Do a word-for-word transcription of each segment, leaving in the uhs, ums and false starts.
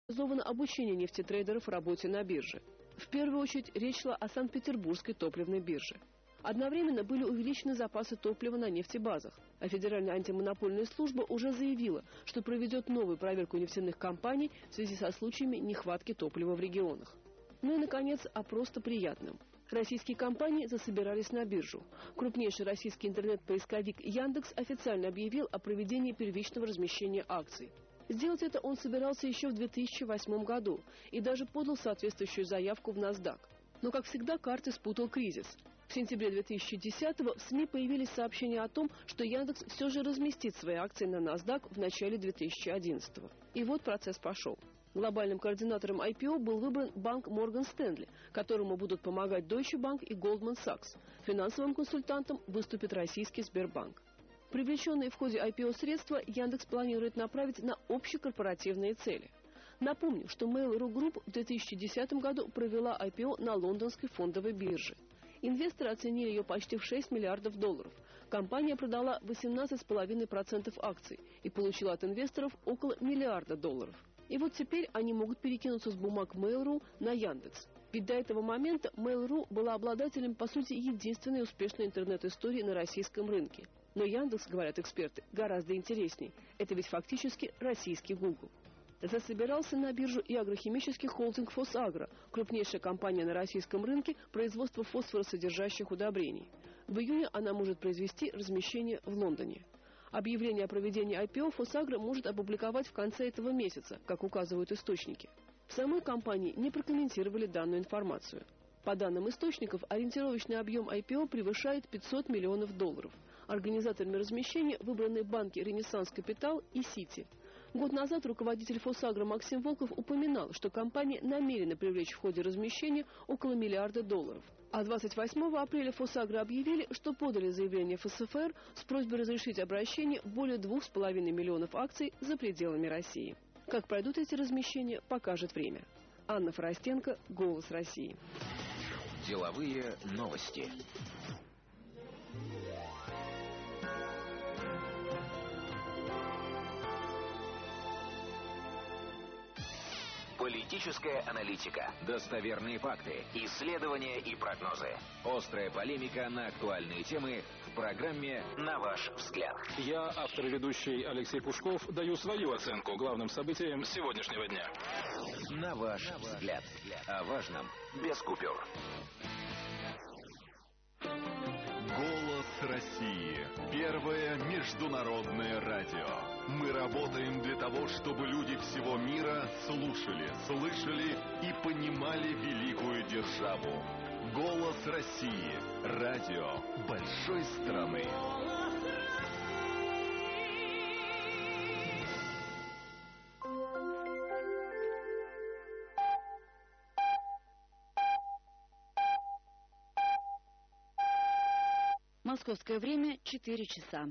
Организовано обучение нефтетрейдеров работе на бирже. В первую очередь речь шла о Санкт-Петербургской топливной бирже. Одновременно были увеличены запасы топлива на нефтебазах, а Федеральная антимонопольная служба уже заявила, что проведет новую проверку нефтяных компаний в связи со случаями нехватки топлива в регионах. Ну и, наконец, о просто приятном. Российские компании засобирались на биржу. Крупнейший российский интернет-поисковик Яндекс официально объявил о проведении первичного размещения акций. Сделать это он собирался еще в две тысячи восьмом году и даже подал соответствующую заявку в NASDAQ. Но, как всегда, карты спутал кризис. В сентябре две тысячи десятого в СМИ появились сообщения о том, что Яндекс все же разместит свои акции на NASDAQ в начале две тысячи одиннадцатого. И вот процесс пошел. Глобальным координатором ай пи о был выбран банк Morgan Stanley, которому будут помогать Deutsche Bank и Goldman Sachs. Финансовым консультантом выступит российский Сбербанк. Привлеченные в ходе ай пи о средства Яндекс планирует направить на общекорпоративные цели. Напомню, что Mail.ru Group в две тысячи десятом году провела ай пи о на лондонской фондовой бирже. Инвесторы оценили ее почти в шесть миллиардов долларов. Компания продала восемнадцать целых пять десятых процента акций и получила от инвесторов около миллиарда долларов. И вот теперь они могут перекинуться с бумаг Mail.ru на Яндекс. Ведь до этого момента Mail.ru была обладателем, по сути, единственной успешной интернет-истории на российском рынке. Но Яндекс, говорят эксперты, гораздо интересней. Это ведь фактически российский Google. Засобирался на биржу и агрохимический холдинг «Фосагро», крупнейшая компания на российском рынке производства фосфоросодержащих удобрений. В июне она может произвести размещение в Лондоне. Объявление о проведении ай пи о «Фосагро» может опубликовать в конце этого месяца, как указывают источники. В самой компании не прокомментировали данную информацию. По данным источников, ориентировочный объем ай пи о превышает пятьсот миллионов долларов. Организаторами размещения выбраны банки «Ренессанс Капитал» и «Сити». Год назад руководитель «Фосагро» Максим Волков упоминал, что компания намерена привлечь в ходе размещения около миллиарда долларов. А двадцать восьмого апреля «Фосагро» объявили, что подали заявление в эс эф эр с просьбой разрешить обращение более двух с половиной миллионов акций за пределами России. Как пройдут эти размещения, покажет время. Анна Форостенко, «Голос России». Деловые новости. Политическая аналитика, достоверные факты, исследования и прогнозы. Острая полемика на актуальные темы в программе «На ваш взгляд». Я, автор и ведущий Алексей Пушков, даю свою оценку главным событиям сегодняшнего дня. «На ваш взгляд». О важном без купюр. Голос России. Первое международное радио. Мы работаем для того, чтобы люди всего мира слушали, слышали и понимали великую державу. Голос России. Радио большой страны. Московское время четыре часа.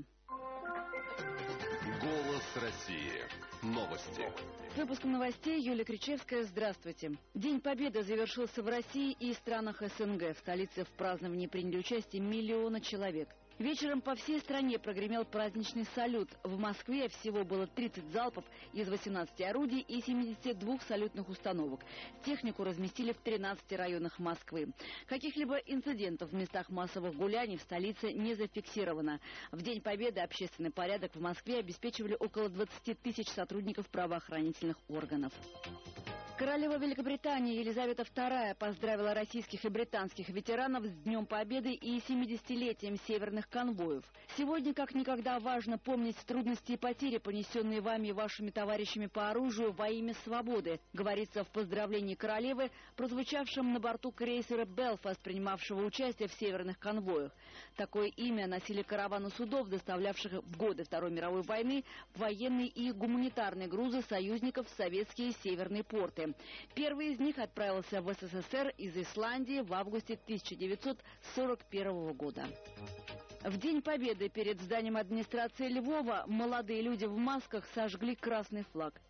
Голос России. Новости. С выпуском новостей Юлия Кричевская. Здравствуйте. День Победы завершился в России и странах эс эн гэ. В столице в праздновании приняли участие миллионы человек. Вечером по всей стране прогремел праздничный салют. В Москве всего было тридцать залпов из восемнадцати орудий и семидесяти двух салютных установок. Технику разместили в тринадцати районах Москвы. Каких-либо инцидентов в местах массовых гуляний в столице не зафиксировано. В День Победы общественный порядок в Москве обеспечивали около двадцати тысяч сотрудников правоохранительных органов. Королева Великобритании Елизавета вторая поздравила российских и британских ветеранов с Днем Победы и семидесятилетием северных конвоев. Сегодня как никогда важно помнить трудности и потери, понесенные вами и вашими товарищами по оружию во имя свободы, говорится в поздравлении королевы, прозвучавшем на борту крейсера «Белфаст», принимавшего участие в северных конвоях. Такое имя носили караваны судов, доставлявших в годы Второй мировой войны военные и гуманитарные грузы союзников в советские северные порты. Первый из них отправился в эс эс эс эр из Исландии в августе тысяча девятьсот сорок первого года. В День Победы перед зданием администрации Львова молодые люди в масках сожгли красный флаг.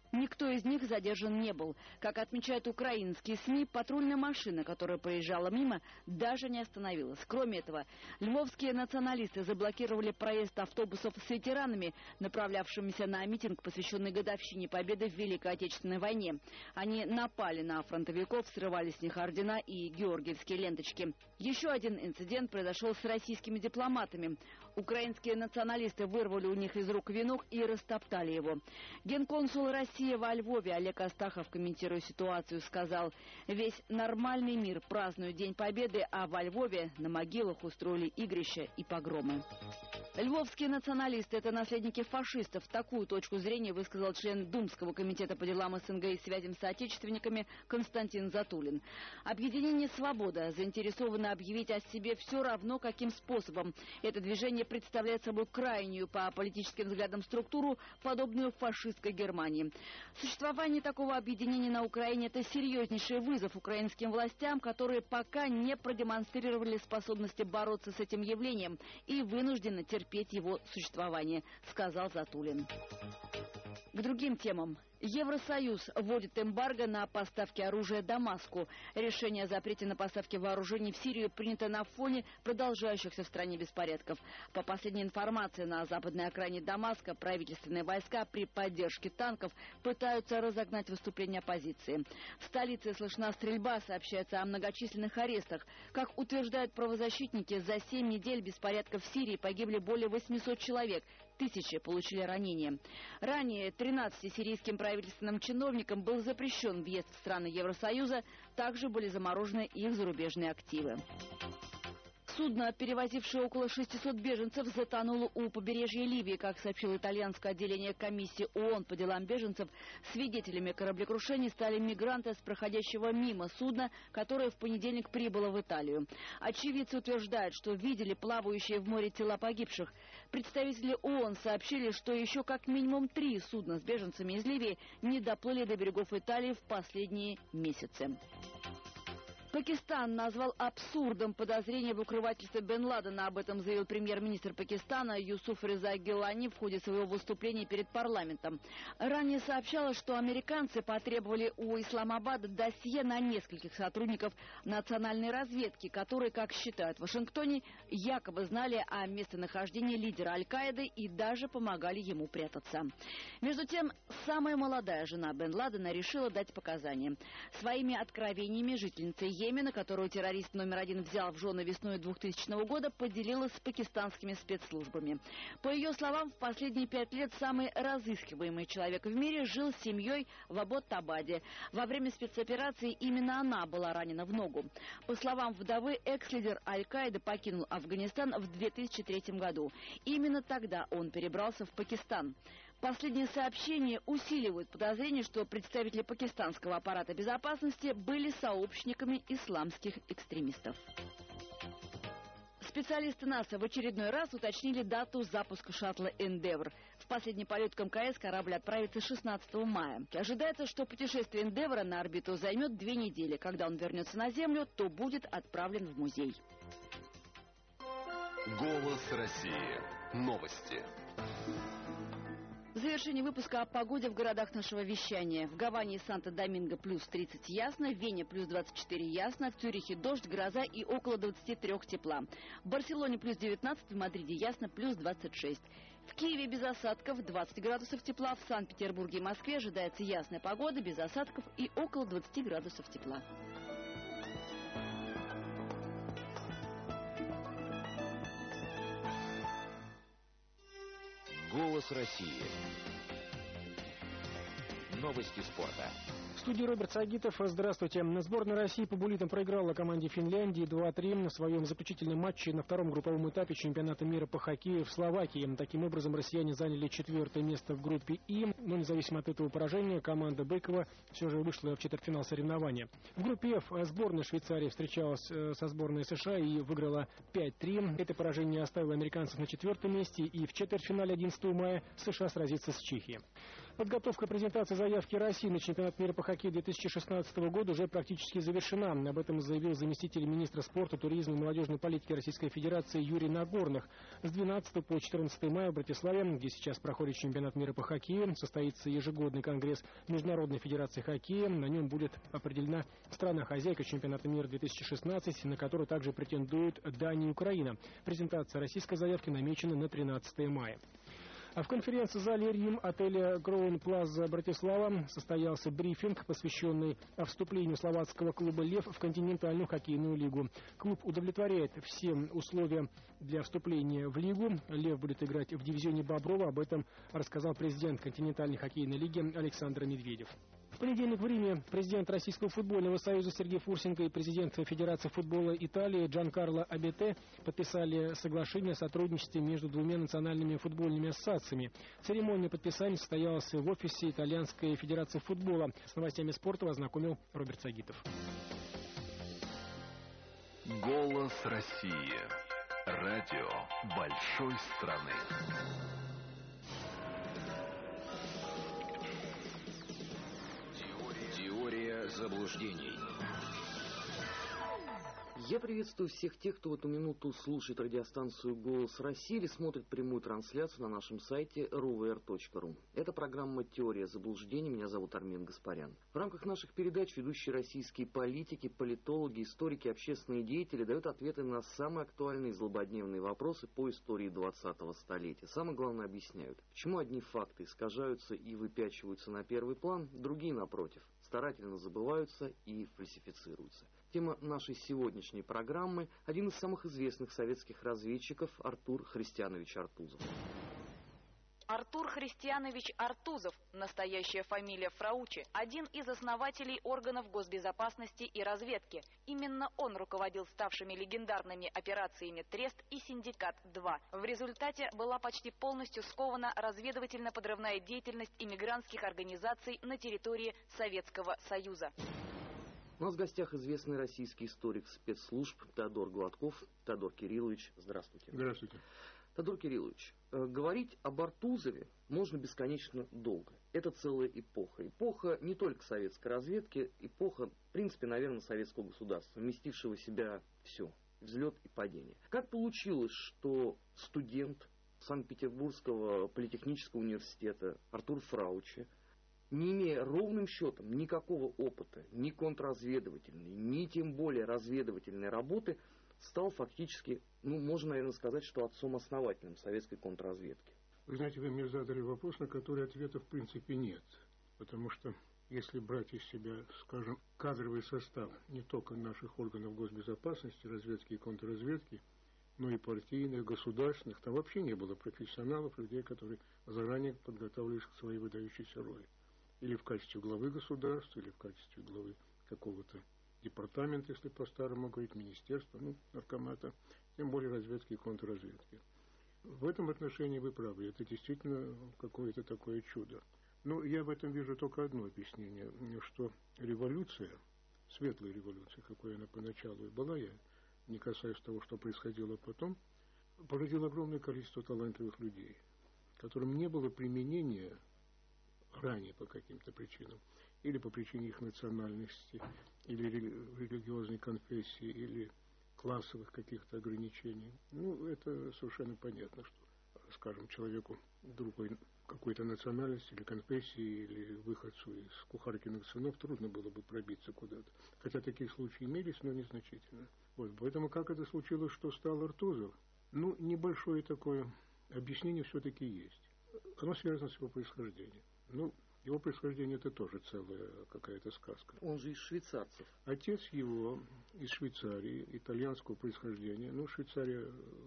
Никто из них задержан не был. Как отмечают украинские СМИ, патрульная машина, которая проезжала мимо, даже не остановилась. Кроме этого, львовские националисты заблокировали проезд автобусов с ветеранами, направлявшимися на митинг, посвященный годовщине победы в Великой Отечественной войне. Они напали на фронтовиков, срывали с них ордена и георгиевские ленточки. Еще один инцидент произошел с российскими дипломатами. Украинские националисты вырвали у них из рук венок и растоптали его. Генконсул России во Львове Олег Астахов, комментируя ситуацию, сказал: «Весь нормальный мир празднует День Победы, а во Львове на могилах устроили игрища и погромы». Львовские националисты – это наследники фашистов. Такую точку зрения высказал член Думского комитета по делам СНГ и связям с соотечественниками Константин Затулин. Объединение «Свобода» заинтересовано объявить о себе все равно каким способом. Это движение представляет собой крайнюю по политическим взглядам структуру, подобную фашистской Германии. Существование такого объединения на Украине – это серьезнейший вызов украинским властям, которые пока не продемонстрировали способности бороться с этим явлением и вынуждены терпеть его существование, сказал Затулин. К другим темам. Евросоюз вводит эмбарго на поставки оружия Дамаску. Решение о запрете на поставки вооружений в Сирию принято на фоне продолжающихся в стране беспорядков. По последней информации, на западной окраине Дамаска правительственные войска при поддержке танков пытаются разогнать выступления оппозиции. В столице слышна стрельба, сообщается о многочисленных арестах. Как утверждают правозащитники, за семь недель беспорядков в Сирии погибли более восьмисот человек. Тысячи получили ранения. Ранее тринадцати сирийским правительственным чиновникам был запрещен въезд в страны Евросоюза, также были заморожены их зарубежные активы. Судно, перевозившее около шестисот беженцев, затонуло у побережья Ливии. Как сообщило итальянское отделение комиссии ООН по делам беженцев, свидетелями кораблекрушения стали мигранты с проходящего мимо судна, которое в понедельник прибыло в Италию. Очевидцы утверждают, что видели плавающие в море тела погибших. Представители ООН сообщили, что еще как минимум три судна с беженцами из Ливии не доплыли до берегов Италии в последние месяцы. Пакистан назвал абсурдом подозрение в укрывательстве Бен Ладена. Об этом заявил премьер-министр Пакистана Юсуф Реза Гилани в ходе своего выступления перед парламентом. Ранее сообщалось, что американцы потребовали у Исламабада досье на нескольких сотрудников национальной разведки, которые, как считают в Вашингтоне, якобы знали о местонахождении лидера Аль-Каиды и даже помогали ему прятаться. Между тем, самая молодая жена Бен Ладена решила дать показания. Своими откровениями жительница Йемена, которую террорист номер один взял в жены весной двухтысячного года, поделилась с пакистанскими спецслужбами. По ее словам, в последние пять лет самый разыскиваемый человек в мире жил с семьей в Абботабаде. Во время спецоперации именно она была ранена в ногу. По словам вдовы, экс-лидер Аль-Каиды покинул Афганистан в две тысячи третьем году. Именно тогда он перебрался в Пакистан. Последние сообщения усиливают подозрение, что представители пакистанского аппарата безопасности были сообщниками исламских экстремистов. Специалисты НАСА в очередной раз уточнили дату запуска шаттла «Эндевр». В последний полет к МКС корабль отправится шестнадцатого мая. Ожидается, что путешествие «Эндевра» на орбиту займет две недели. Когда он вернется на Землю, то будет отправлен в музей. Голос России. Новости. В завершении выпуска о погоде в городах нашего вещания. В Гаване и Санто-Доминго плюс тридцать ясно, в Вене плюс двадцать четыре ясно, в Цюрихе дождь, гроза и около двадцати трёх тепла. В Барселоне плюс девятнадцать, в Мадриде ясно, плюс двадцать шесть. В Киеве без осадков, двадцать градусов тепла, в Санкт-Петербурге и Москве ожидается ясная погода, без осадков и около двадцати градусов тепла. Голос России. Новости спорта. В студии Роберт Сагитов. Здравствуйте. Сборная России по буллитам проиграла команде Финляндии два-три на своем заключительном матче на втором групповом этапе чемпионата мира по хоккею в Словакии. Таким образом, россияне заняли четвертое место в группе И, но независимо от этого поражения, команда Быкова все же вышла в четвертьфинал соревнования. В группе F сборная Швейцарии встречалась со сборной США и выиграла пять-три. Это поражение оставило американцев на четвертом месте, и в четвертьфинале одиннадцатого мая США сразится с Чехией. Подготовка презентации заявки России на чемпионат мира по хоккею две тысячи шестнадцатого года уже практически завершена. Об этом заявил заместитель министра спорта, туризма и молодежной политики Российской Федерации Юрий Нагорных. С двенадцатого по четырнадцатое мая в Братиславе, где сейчас проходит чемпионат мира по хоккею, состоится ежегодный конгресс Международной федерации хоккея. На нем будет определена страна-хозяйка чемпионата мира две тысячи шестнадцать, на которую также претендуют Дания и Украина. Презентация российской заявки намечена на тринадцатое мая. А в конференц-зале «Рим» отеля «Кроун Плаза» Братислава состоялся брифинг, посвященный вступлению словацкого клуба «Лев» в континентальную хоккейную лигу. Клуб удовлетворяет все условия для вступления в лигу. «Лев» будет играть в дивизионе «Боброва». Об этом рассказал президент континентальной хоккейной лиги Александр Медведев. В понедельник в Риме президент Российского футбольного союза Сергей Фурсенко и президент Федерации футбола Италии Джанкарло Абете подписали соглашение о сотрудничестве между двумя национальными футбольными ассоциациями. Церемония подписания состоялась в офисе Итальянской Федерации футбола. С новостями спорта ознакомил Роберт Сагитов. Голос России. Радио большой страны. Заблуждений. Я приветствую всех тех, кто в эту минуту слушает радиостанцию «Голос России» или смотрит прямую трансляцию на нашем сайте эр вэ эр точка ру. Это программа «Теория заблуждений». Меня зовут Армен Гаспарян. В рамках наших передач ведущие российские политики, политологи, историки, общественные деятели дают ответы на самые актуальные и злободневные вопросы по истории двадцатого столетия. Самое главное объясняют, почему одни факты искажаются и выпячиваются на первый план, другие, напротив, старательно забываются и фальсифицируются. Тема нашей сегодняшней программы – один из самых известных советских разведчиков Артур Христианович Артузов. Артур Христианович Артузов, настоящая фамилия Фраучи, один из основателей органов госбезопасности и разведки. Именно он руководил ставшими легендарными операциями «Трест» и «Синдикат-два». В результате была почти полностью скована разведывательно-подрывная деятельность иммигрантских организаций на территории Советского Союза. У нас в гостях известный российский историк спецслужб Теодор Гладков. Теодор Кириллович, здравствуйте. Здравствуйте. Теодор Кириллович, э, говорить об Артузове можно бесконечно долго. Это целая эпоха. Эпоха не только советской разведки, эпоха, в принципе, наверное, советского государства, вместившего в себя все, взлет и падение. Как получилось, что студент Санкт-Петербургского политехнического университета Артур Фраучи, не имея ровным счетом никакого опыта, ни контрразведывательной, ни тем более разведывательной работы, стал фактически, ну, можно, наверное, сказать, что отцом-основателем советской контрразведки? Вы знаете, вы мне задали вопрос, на который ответа в принципе нет. Потому что, если брать из себя, скажем, кадровый состав не только наших органов госбезопасности, разведки и контрразведки, но и партийных, государственных, там вообще не было профессионалов, людей, которые заранее подготовились к своей выдающейся роли. Или в качестве главы государства, или в качестве главы какого-то департамента, если по-старому говорить, министерства, ну, наркомата, тем более разведки и контрразведки. В этом отношении вы правы, это действительно какое-то такое чудо. Но я в этом вижу только одно объяснение, что революция, светлая революция, какой она поначалу и была, я не касаюсь того, что происходило потом, породила огромное количество талантливых людей, которым не было применения ранее по каким-то причинам, или по причине их национальности, или религиозной конфессии, или классовых каких-то ограничений. Ну, это совершенно понятно, что, скажем, человеку другой какой-то национальности или конфессии, или выходцу из кухаркиных сынов трудно было бы пробиться куда-то. Хотя такие случаи имелись, но незначительно. Вот, поэтому как это случилось, что стал Артузов? Ну, небольшое такое объяснение все-таки есть. Оно связано с его происхождением. Ну, его происхождение это тоже целая какая-то сказка. Он же из швейцарцев. Отец его из Швейцарии, итальянского происхождения. Ну, Швейцария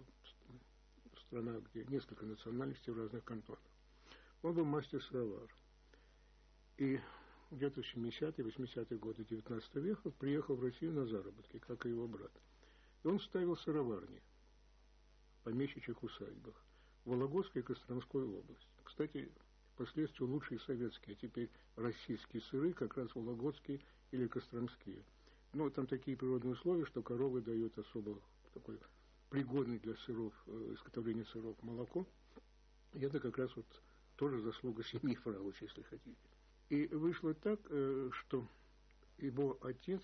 страна, где несколько национальностей в разных кантонах. Он был мастер-сыровар. И где-то в семидесятые, восьмидесятые годы девятнадцатого века приехал в Россию на заработки, как и его брат. И он ставил сыроварни в помещичьих усадьбах в Вологодской и Костромской области. Кстати, впоследствии лучшие советские, а теперь российские сыры, как раз вологодские или костромские. Но там такие природные условия, что коровы дают особо такой пригодный для сыров, изготовления сыров молоко. И это как раз вот тоже заслуга семьи Фрауча, если хотите. И вышло так, что его отец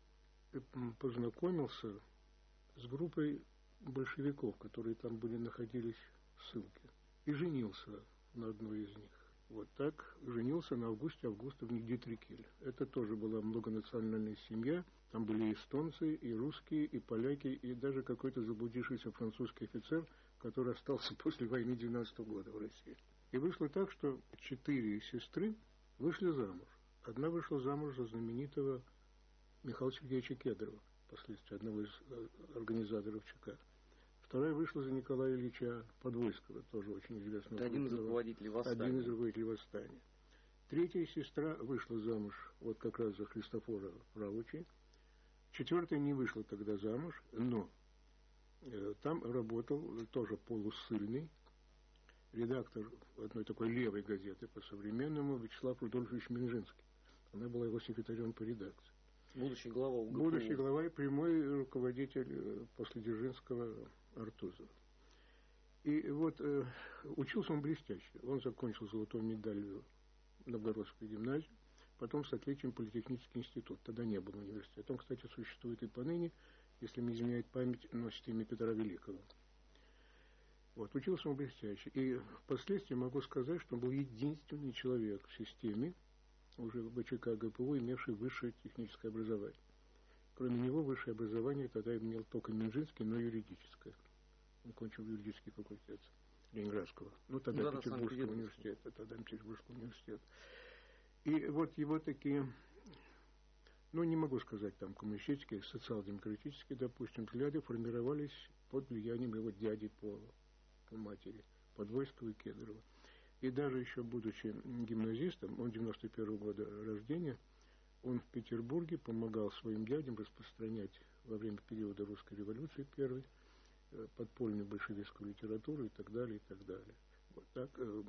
познакомился с группой большевиков, которые там были, находились в ссылке, и женился на одной из них. Вот так женился на Августе Августовне Дитрикель. Это тоже была многонациональная семья. Там были и эстонцы, и русские, и поляки, и даже какой-то заблудившийся французский офицер, который остался после войны девятнадцатого года в России. И вышло так, что четыре сестры вышли замуж. Одна вышла замуж за знаменитого Михаила Сергеевича Кедрова, впоследствии одного из организаторов ЧК. Вторая вышла за Николая Ильича Подвойского, тоже очень известного. Это один из руководителей восстания. Один из руководителей восстания. Третья сестра вышла замуж вот как раз за Христофора Фраучи. Четвертая не вышла тогда замуж, но э, там работал тоже полуссыльный редактор одной такой левой газеты по-современному Вячеслав Рудольфович Минжинский. Она была его секретарем по редакции. Будущий глава УГПУ. Будущий глава и прямой руководитель после Дзержинского Артузов. И вот э, учился он блестяще. Он закончил золотой медалью Новгородскую гимназию, потом с отличием политехнический институт. Тогда не было университета. Он, кстати, существует и поныне, если не изменяет память, носит имя Петра Великого. Вот, учился он блестяще. И впоследствии могу сказать, что он был единственный человек в системе, уже в БЧК ГПУ, имевший высшее техническое образование. Кроме него высшее образование тогда имел только Минжинский, но юридическое. Он кончил юридический факультет Ленинградского. Ну, тогда да, Петербургского университета. Тогда Петербургского университета. И вот его такие, ну, не могу сказать, там, коммунистические, социал-демократические, допустим, взгляды формировались под влиянием его дяди по, по матери, Подвойского и Кедрова. И даже еще будучи гимназистом, он девяносто первого года рождения, он в Петербурге помогал своим дядям распространять во время периода русской революции первой подпольную большевистскую литературу и так далее, и так далее. Вот так.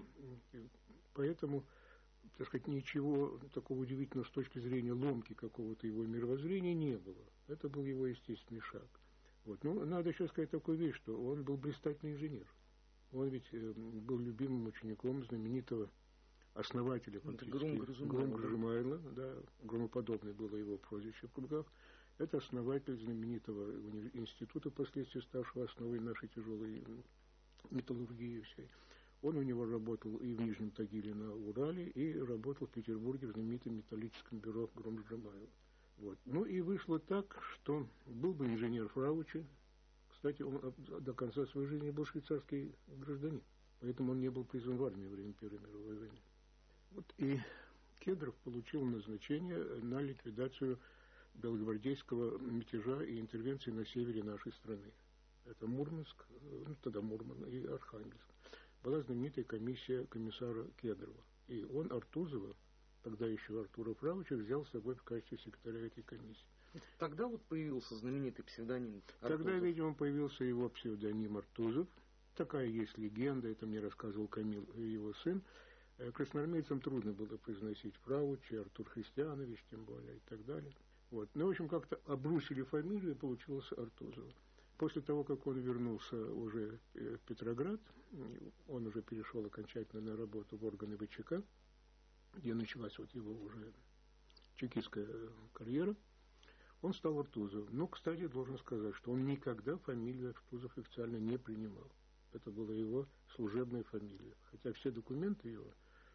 Поэтому, так сказать, ничего такого удивительного с точки зрения ломки какого-то его мировоззрения не было. Это был его естественный шаг. Вот. Ну, надо еще сказать такую вещь, что он был блистательный инженер. Он ведь был любимым учеником знаменитого основателя фактически Грум-Гржимайла, да, громоподобное было его прозвище в кругах. Это основатель знаменитого института, впоследствии ставшего основой нашей тяжелой металлургии всей. Он у него работал и в Нижнем Тагиле на Урале, и работал в Петербурге в знаменитом металлическом бюро Грум-Гржимайла. Вот. Ну и вышло так, что был бы инженер Фраучи. Кстати, он до конца своей жизни был швейцарский гражданин, поэтому он не был призван в армию во время Первой мировой войны. Вот. И Кедров получил назначение на ликвидацию белогвардейского мятежа и интервенции на севере нашей страны. Это Мурманск, ну тогда Мурман и Архангельск. Была знаменитая комиссия комиссара Кедрова. И он Артузова, тогда еще Артура Фрауча, взял с собой в качестве секретаря этой комиссии. Тогда вот появился знаменитый псевдоним Артузов. Тогда, видимо, появился его псевдоним Артузов. Такая есть легенда, это мне рассказывал Камил, его сын. Красноармейцам трудно было произносить Фраучи, Артур Христианович, тем более, и так далее. Вот. Ну, в общем, как-то обрусили фамилию, и получилось Артузов. После того, как он вернулся уже в Петроград, он уже перешел окончательно на работу в органы ВЧК, где началась вот его уже чекистская карьера. Он стал Артузов. Но, кстати, должен сказать, что он никогда фамилию Артузов официально не принимал. Это была его служебная фамилия. Хотя все документы его,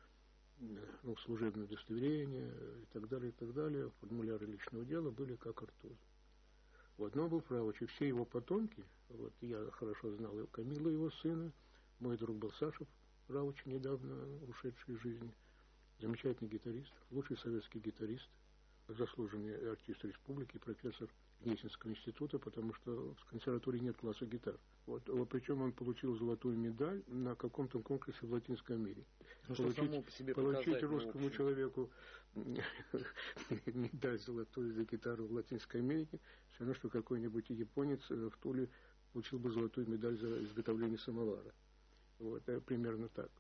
ну, служебное удостоверение и так далее, и так далее, формуляры личного дела были как Артузов. Вот, но он был Фраучи. Все его потомки, вот, я хорошо знал его, Камила, его сына, мой друг был Саша Фраучи, недавно ушедший из жизни, замечательный гитарист, лучший советский гитарист, заслуженный артист республики, профессор Гнесинского института, потому что в консерватории нет класса гитар. Вот, причем он получил золотую медаль на каком-то конкурсе в Латинской Америке. Ну, получить по себе получить русскому человеку медаль золотую за гитару в Латинской Америке, все равно, что какой-нибудь японец в Туле получил бы золотую медаль за изготовление самовара. Вот, примерно так.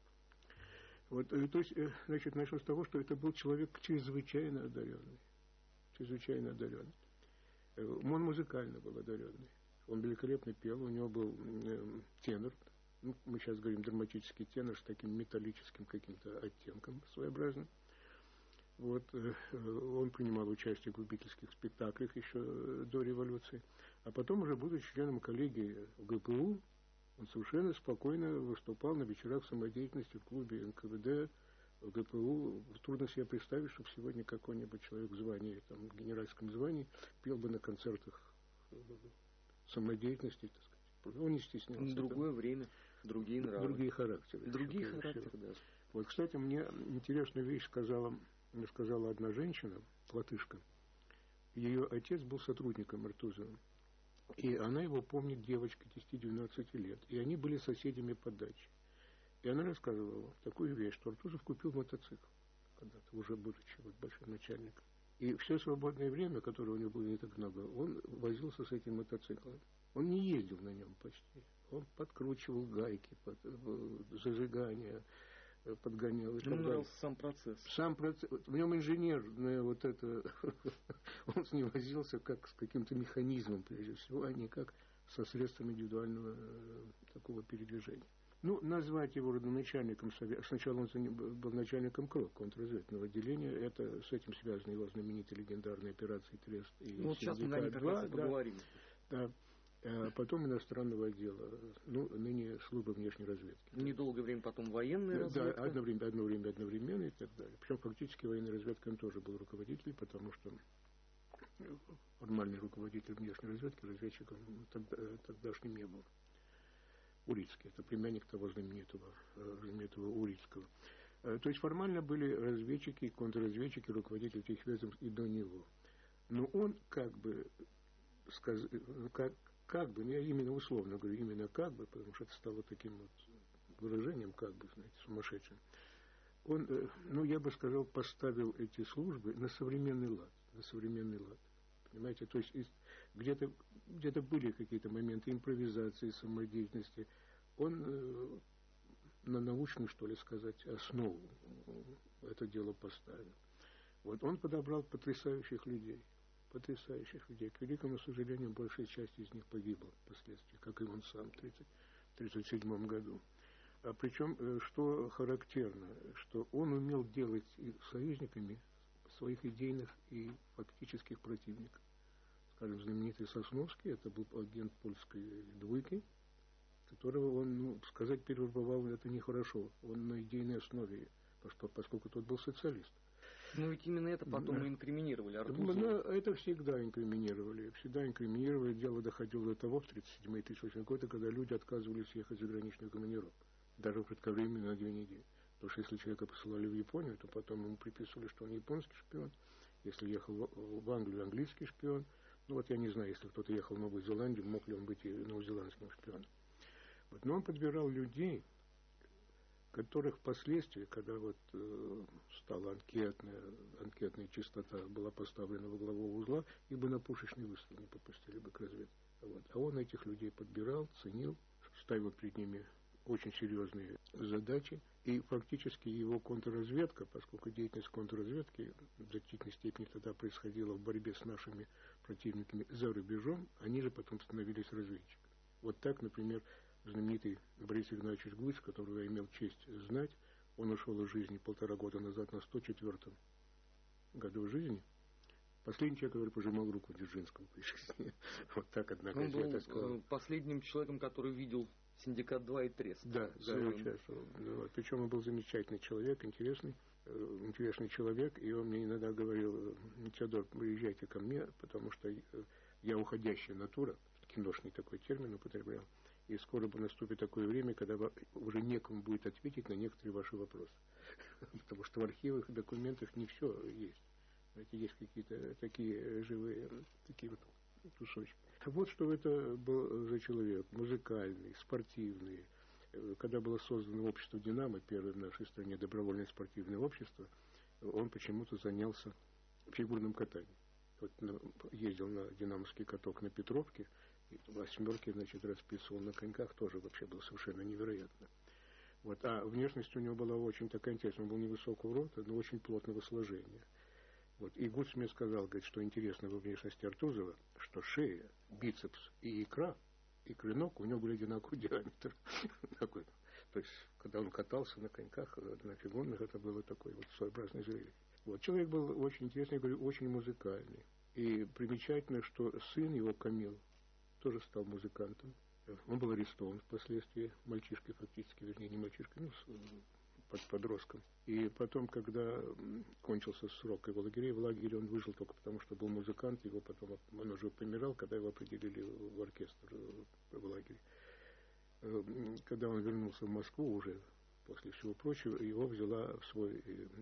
Вот, то есть, значит, начал с того, что это был человек чрезвычайно одаренный. Чрезвычайно одаренный. Он музыкально был одаренный. Он великолепно пел, у него был э, тенор ну, мы сейчас говорим драматический тенор с таким металлическим каким-то оттенком своеобразным. Вот, он принимал участие в губительских спектаклях еще до революции. А потом, уже будучи членом коллегии ГПУ, он совершенно спокойно выступал на вечерах самодеятельности в клубе эн ка вэ дэ, в ГПУ. Трудно себе представить, чтобы сегодня какой-нибудь человек в звании, там, в генеральском звании, пел бы на концертах самодеятельности, так сказать. Он не стеснялся. Другое там время, другие нравы. Другие характеры. Другие характеры, да. Вот, кстати, мне интересную вещь сказала, мне сказала одна женщина, латышка. Ее отец был сотрудником Артузова. И она его помнит, девочка десяти-двенадцати лет. И они были соседями по даче. И она рассказывала такую вещь, что Артузов купил мотоцикл, когда-то, уже будучи вот большим начальником. И все свободное время, которое у него было не так много, он возился с этим мотоциклом. Он не ездил на нем почти. Он подкручивал гайки, под, зажигание, подгонял. Ему нравился сам процесс. Сам процесс. В нем инженерное вот это... Он с ним возился как с каким-то механизмом, прежде всего, а не как со средством индивидуального такого передвижения. Ну, назвать его родоначальником, сначала он был начальником КРО, контрразведывательного отделения, это с этим связаны его знаменитые легендарные операции Трест и ну, вот сейчас мы на них как раз и поговорим. Да, а потом иностранного отдела, ну, ныне служба внешней разведки. Недолгое время потом военная разведка. Да, одно время, одно время одновременно и так далее. Причем фактически военной разведкой он тоже был руководителем, потому что формальный руководитель внешней разведки разведчиком тогда, тогдашним не был. Урицкий, это племянник того знаменитого, знаменитого Урицкого. То есть формально были разведчики, контрразведчики, руководители этих ведомств и до него. Но он как бы, сказ... как, как бы, я именно условно говорю, именно как бы, потому что это стало таким вот выражением, как бы, знаете, сумасшедшим. Он, ну, я бы сказал, поставил эти службы на современный лад, на современный лад. Понимаете, то есть где-то, где-то были какие-то моменты импровизации, самодеятельности. Он э, на научную, что ли сказать, основу это дело поставил. Вот он подобрал потрясающих людей, потрясающих людей. К великому сожалению, большая часть из них погибла впоследствии, как и он сам в тридцать седьмом году. А причем, э, что характерно, что он умел делать союзниками своих идейных и фактических противников. Скажем, знаменитый Сосновский, это был агент польской двойки, которого он, ну, сказать, перевербовал, это нехорошо. Он на идейной основе, поскольку тот был социалист. Ну ведь именно это потом да. и инкриминировали Артузову. Ну, это всегда инкриминировали. Всегда инкриминировали. Дело доходило до того в тридцать седьмом — тридцать восьмом году, когда люди отказывались ехать в заграничную командировку. Даже кратковременно на две недели. Потому что если человека посылали в Японию, то потом ему приписывали, что он японский шпион. Если ехал в Англию, английский шпион. Ну вот я не знаю, если кто-то ехал в Новую Зеландию, мог ли он быть и новозеландским шпионом. Вот. Но он подбирал людей, которых впоследствии, когда вот э, стала анкетная, анкетная чистота была поставлена во главу узла, их бы на пушечный выстрел не попустили бы к разведке. Вот. А он этих людей подбирал, ценил, ставил перед ними очень серьезные задачи, и фактически его контрразведка, поскольку деятельность контрразведки в значительной степени тогда происходила в борьбе с нашими противниками за рубежом, они же потом становились разведчиками. Вот так, например, знаменитый Борис Игнатьевич Гусь, которого я имел честь знать, он ушел из жизни полтора года назад на сто четвёртом году жизни. Последний человек, который пожимал руку Дзержинскому при жизни. Вот так одна газета сказала. Он был последним человеком, который видел Синдикат два и Трест. Да, да, участвовал. Вот. Причем он был замечательный человек, интересный, э, интересный человек, и он мне иногда говорил: Теодор, приезжайте ко мне, потому что я уходящая натура, киношный такой термин употреблял, и скоро наступит такое время, когда уже некому будет ответить на некоторые ваши вопросы. Потому что в архивах, документах не все есть. Знаете, есть какие-то такие живые, такие вот кусочки. Вот что это был за человек. Музыкальный, спортивный. Когда было создано общество «Динамо», первое в нашей стране добровольное спортивное общество, он почему-то занялся фигурным катанием. Вот ездил на динамовский каток на Петровке, и восьмерки, значит, расписывал на коньках, тоже вообще было совершенно невероятно. Вот. А внешность у него была очень такая интересная. Он был невысокого роста, но очень плотного сложения. Вот. И Гуц мне сказал, говорит, что интересно во внешности Артузова, что шея, бицепс и икра и клинок у него были одинаковый диаметр. Такой. То есть, когда он катался на коньках, на фигурных, это было такое вот своеобразное зрелище. Вот. Человек был очень интересный, я говорю, очень музыкальный. И примечательно, что сын его, Камил, тоже стал музыкантом. Он был арестован впоследствии, мальчишкой фактически, вернее, не мальчишкой, ну, под подростком. И потом, когда кончился срок его лагерей, в лагере он выжил только потому, что был музыкант, его потом, он уже помирал, когда его определили в оркестр в лагере. Когда он вернулся в Москву уже после всего прочего, его взяла в свой,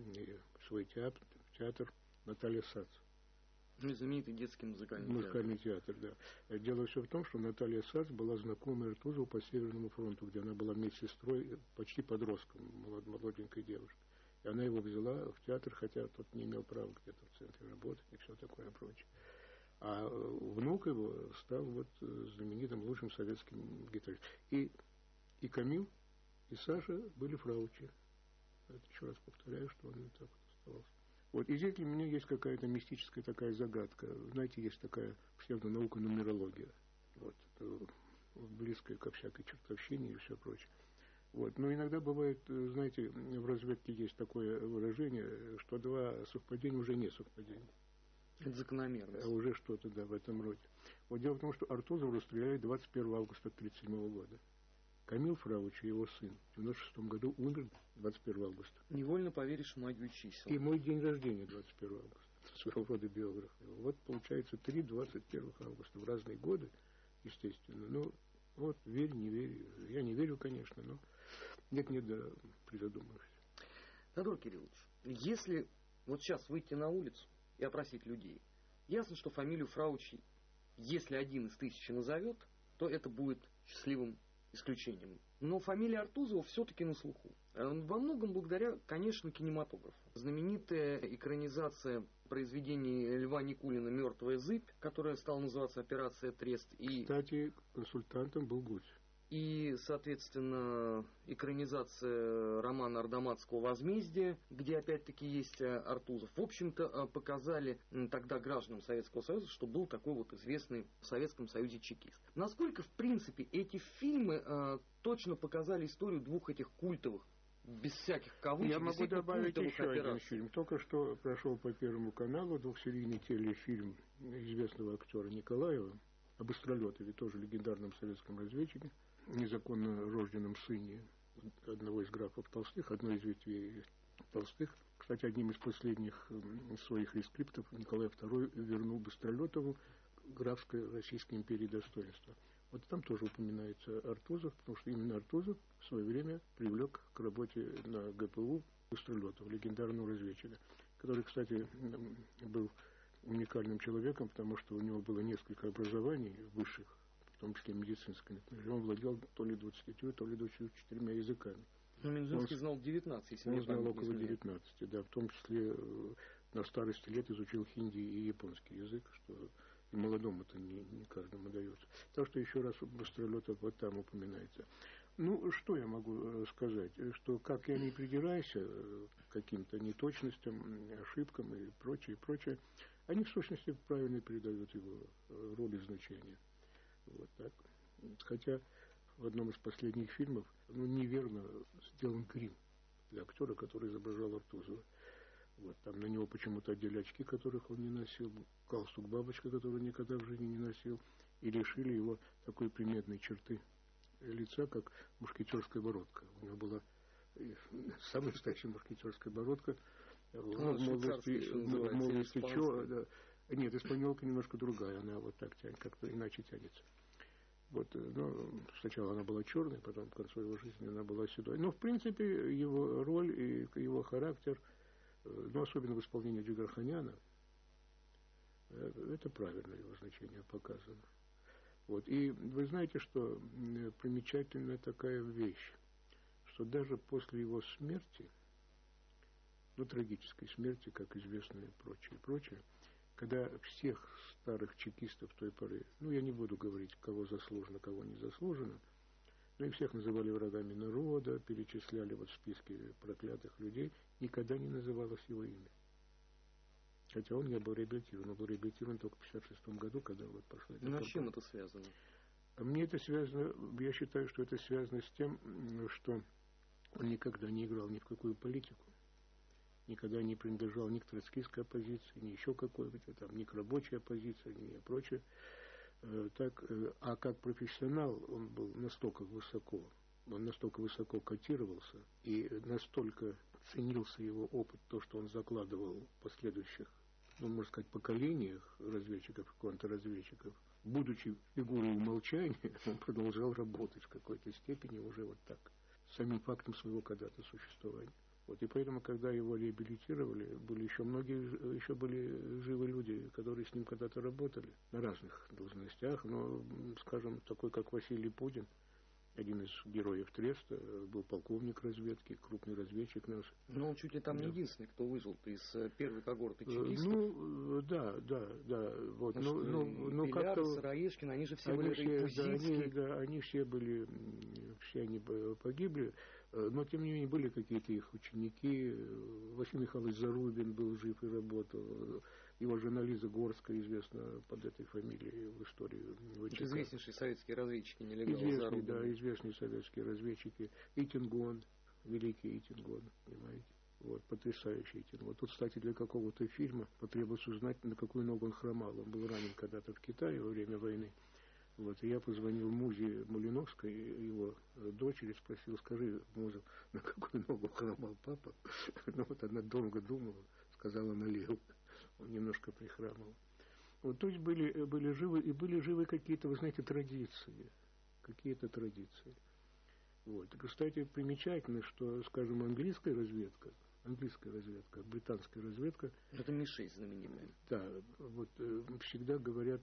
в свой театр, театр Наталья Сац. Знаменитый детский музыкальный, музыкальный театр. театр, да. Дело все в том, что Наталья Сац была знакомой Артузову по Северному фронту, где она была медсестрой, почти подростком, молод, молоденькой девушкой. И она его взяла в театр, хотя тот не имел права где-то в центре работать и все такое прочее. А внук его стал вот знаменитым лучшим советским гитаристом. И, и Камил, и Саша были фраучи. Это еще раз повторяю, что он так вот оставался. Вот, и здесь для меня есть какая-то мистическая такая загадка. Знаете, есть такая псевдонаука нумерология. Вот, близкая ко всякой чертовщине и все прочее. Вот. Но иногда бывает, знаете, в разведке есть такое выражение, что два совпадения уже не совпадения. Это закономерность. А уже что-то, да, в этом роде. Вот дело в том, что Артузова расстреляли двадцать первого августа тысяча девятьсот тридцать седьмого года. Камил Фрауч, его сын, в девяносто шестом году умер двадцать первого августа. Невольно поверишь магию чисел. И мой день рождения двадцать первого августа. Своего рода биограф. Вот получается три двадцать первого августа в разные годы, естественно. Ну, вот, верь, не верь. Я не верю, конечно, но нет-нет, да, призадумываюсь. Тодор Кириллович, если вот сейчас выйти на улицу и опросить людей, ясно, что фамилию Фраучи, если один из тысячи назовет, то это будет счастливым исключением. Но фамилия Артузова все-таки на слуху. Во многом благодаря, конечно, кинематографу. Знаменитая экранизация произведений Льва Никулина «Мертвая зыбь», которая стала называться «Операция Трест». И... Кстати, консультантом был Гусь. И, соответственно, экранизация романа Ардаматского «Возмездие», где опять-таки есть Артузов. В общем-то, показали тогда гражданам Советского Союза, что был такой вот известный в Советском Союзе чекист. Насколько, в принципе, эти фильмы э, точно показали историю двух этих культовых, без всяких кавычек, я могу добавить еще операций. один фильм. Только что прошел по Первому каналу двухсерийный телефильм известного актера Николаева об Быстролетове, тоже легендарном советском разведчике, незаконно рожденном сыне одного из графов Толстых, одной из ветвей Толстых. Кстати, одним из последних своих рескриптов Николай второй вернул Быстролетову графской Российской империи достоинства. Вот там тоже упоминается Артузов, потому что именно Артузов в свое время привлек к работе на ГПУ Быстролетова, легендарного разведчика, который, кстати, был уникальным человеком, потому что у него было несколько образований высших, в том числе медицинское. Он владел то ли двадцатью, то ли двадцатью четырьмя языками. Ну, Мензельский знал девятнадцать, если он не знал около девятнадцати, да, в том числе на старости лет изучил хинди и японский язык, что и молодому-то не, не каждому дается. Так что еще раз Быстролетов вот там упоминается. Ну, что я могу сказать? Что как я не придираюсь к каким-то неточностям, ошибкам и прочее, прочее, они в сущности правильно передают его роль и значение. Вот так. Хотя в одном из последних фильмов ну, неверно сделан грим для актера, который изображал Артузова. Вот, там на него почему-то одели очки, которых он не носил, галстук бабочка, которую никогда в жизни не носил, и лишили его такой приметной черты лица, как мушкетерская бородка. У него была самая настоящая мушкетерская бородка. Ну, в молодости, в молодости чего, да. Нет, испаньолка немножко другая, она вот так тянет, как-то иначе тянется. Вот, ну, сначала она была черной, потом к концу его жизни она была седой. Но, в принципе, его роль и его характер, ну, особенно в исполнении Джигарханяна, это правильно его значение показано. Вот. И вы знаете, что примечательная такая вещь, что даже после его смерти, ну, трагической смерти, как известно, и прочее, прочее, когда всех старых чекистов той поры, ну, я не буду говорить, кого заслуженно, кого не заслуженно, но и всех называли врагами народа, перечисляли вот в списке проклятых людей, никогда не называлось его имя. Хотя он не был реабилитирован, он был реабилитирован только в пятьдесят шестом году, когда вот пошла... Ну, а с чем это связано? А мне это связано, я считаю, что это связано с тем, что он никогда не играл ни в какую политику, никогда не принадлежал ни к троцкистской оппозиции, ни еще какой-то там, ни к рабочей оппозиции, ни прочее. Так, а как профессионал он был настолько высоко, он настолько высоко котировался, и настолько ценился его опыт, то, что он закладывал в последующих, ну, можно сказать, поколениях разведчиков, контрразведчиков, будучи фигурой умолчания, он продолжал работать в какой-то степени уже вот так, самим фактом своего когда-то существования. Вот, и поэтому, когда его реабилитировали, были еще многие, еще были живы люди, которые с ним когда-то работали на разных должностях, но, скажем, такой, как Василий Пудин, один из героев Треста, был полковник разведки, крупный разведчик наш. Но он чуть ли там да. не единственный, кто выжил из первой когорты чекистов. Ну, да, да, да. Вот. Ну, ну, ну, Пиляр, как-то... Сыроежкин, они же все они были все, да, они, да, они все были, все они погибли, но тем не менее были какие-то их ученики. Василий Михайлович Зарубин был жив и работал. Его жена Лиза Горская известна под этой фамилией в истории ВЧК. Известнейшие советские разведчики, нелегалы. Известные, да, известные советские разведчики. Итингон, великий Итингон, понимаете. Вот, потрясающий Итингон. Вот тут, кстати, для какого-то фильма потребовалось узнать, на какую ногу он хромал. Он был ранен когда-то в Китае во время войны. Вот, и я позвонил Музе Малиновской, его дочери, спросил, скажи, Муза, на какую ногу хромал папа? Ну вот она долго думала, сказала на левую. Он немножко прихрамывал. Вот, то есть были, были живы, и были живы какие-то, вы знаете, традиции. Какие-то традиции. Вот. И, кстати, примечательно, что, скажем, английская разведка, английская разведка, британская разведка... Это эм шесть знаменитая. Да, вот всегда говорят,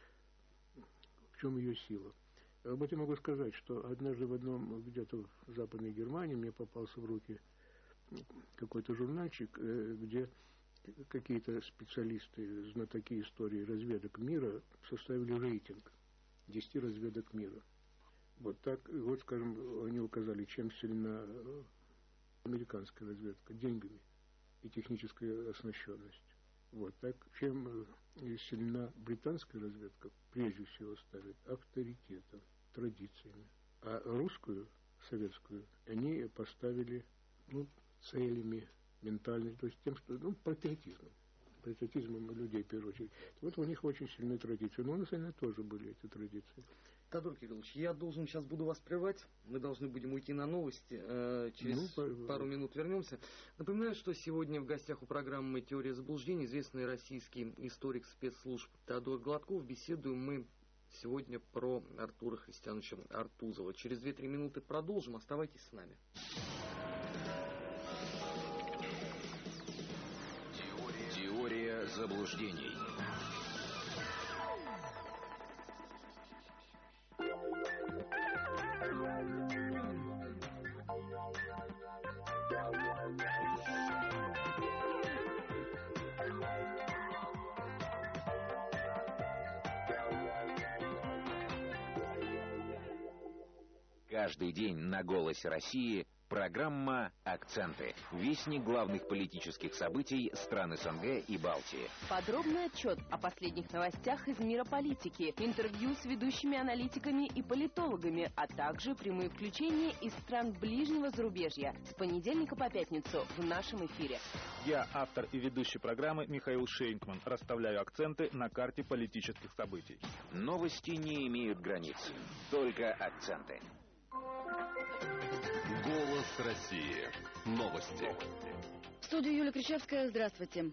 в чем ее сила. Об этом могу сказать, что однажды в одном, где-то в Западной Германии мне попался в руки какой-то журнальчик, где какие-то специалисты, знатоки истории разведок мира составили рейтинг десяти разведок мира. Вот так, вот, скажем, они указали, чем сильна американская разведка деньгами и технической оснащенностью. Вот так, чем сильна британская разведка, прежде всего ставят авторитетом, традициями. А русскую, советскую, они поставили, ну, целями, ментальностью, то есть тем, что, ну, патриотизмом. Патриотизмом людей, в первую очередь. Вот у них очень сильные традиции. Но у нас, наверное, тоже были эти традиции. Тодор Кириллович, я должен сейчас буду вас прервать. Мы должны будем уйти на новости. Через ну, пару минут вернемся. Напоминаю, что сегодня в гостях у программы «Теория заблуждений» известный российский историк спецслужб Теодор Гладков. Беседуем мы сегодня про Артура Христиановича Артузова. Через две-три минуты продолжим. Оставайтесь с нами. Теория заблуждений. Каждый день на «Голосе России» программа «Акценты». Вестник главных политических событий стран СНГ и Балтии. Подробный отчет о последних новостях из мира политики, интервью с ведущими аналитиками и политологами, а также прямые включения из стран ближнего зарубежья. С понедельника по пятницу в нашем эфире. Я, автор и ведущий программы Михаил Шейнкман, расставляю акценты на карте политических событий. Новости не имеют границ, только акценты. Голос России. Новости. В студии Юлия Кричевская. Здравствуйте.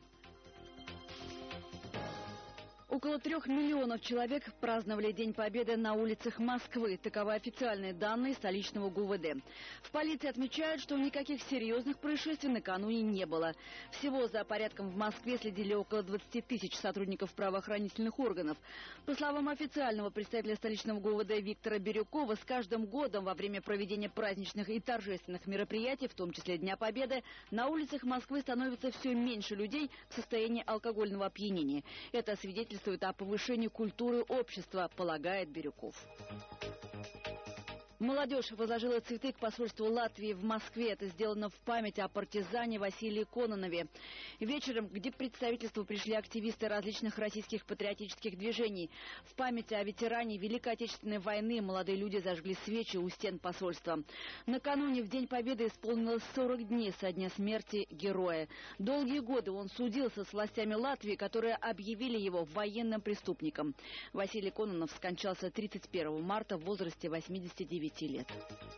Около трех миллионов человек праздновали День Победы на улицах Москвы. Таковы официальные данные столичного ГУВД. В полиции отмечают, что никаких серьезных происшествий накануне не было. Всего за порядком в Москве следили около двадцати тысяч сотрудников правоохранительных органов. По словам официального представителя столичного ГУВД Виктора Бирюкова, с каждым годом во время проведения праздничных и торжественных мероприятий, в том числе Дня Победы, на улицах Москвы становится все меньше людей в состоянии алкогольного опьянения. Это свидетельствует о повышении культуры общества, полагает Бирюков. Молодежь возложила цветы к посольству Латвии в Москве. Это сделано в память о партизане Василии Кононове. Вечером к диппредставительству пришли активисты различных российских патриотических движений. В память о ветеране Великой Отечественной войны молодые люди зажгли свечи у стен посольства. Накануне, в День Победы, исполнилось сорок дней со дня смерти героя. Долгие годы он судился с властями Латвии, которые объявили его военным преступником. Василий Кононов скончался тридцать первого марта в возрасте восьмидесяти девяти лет.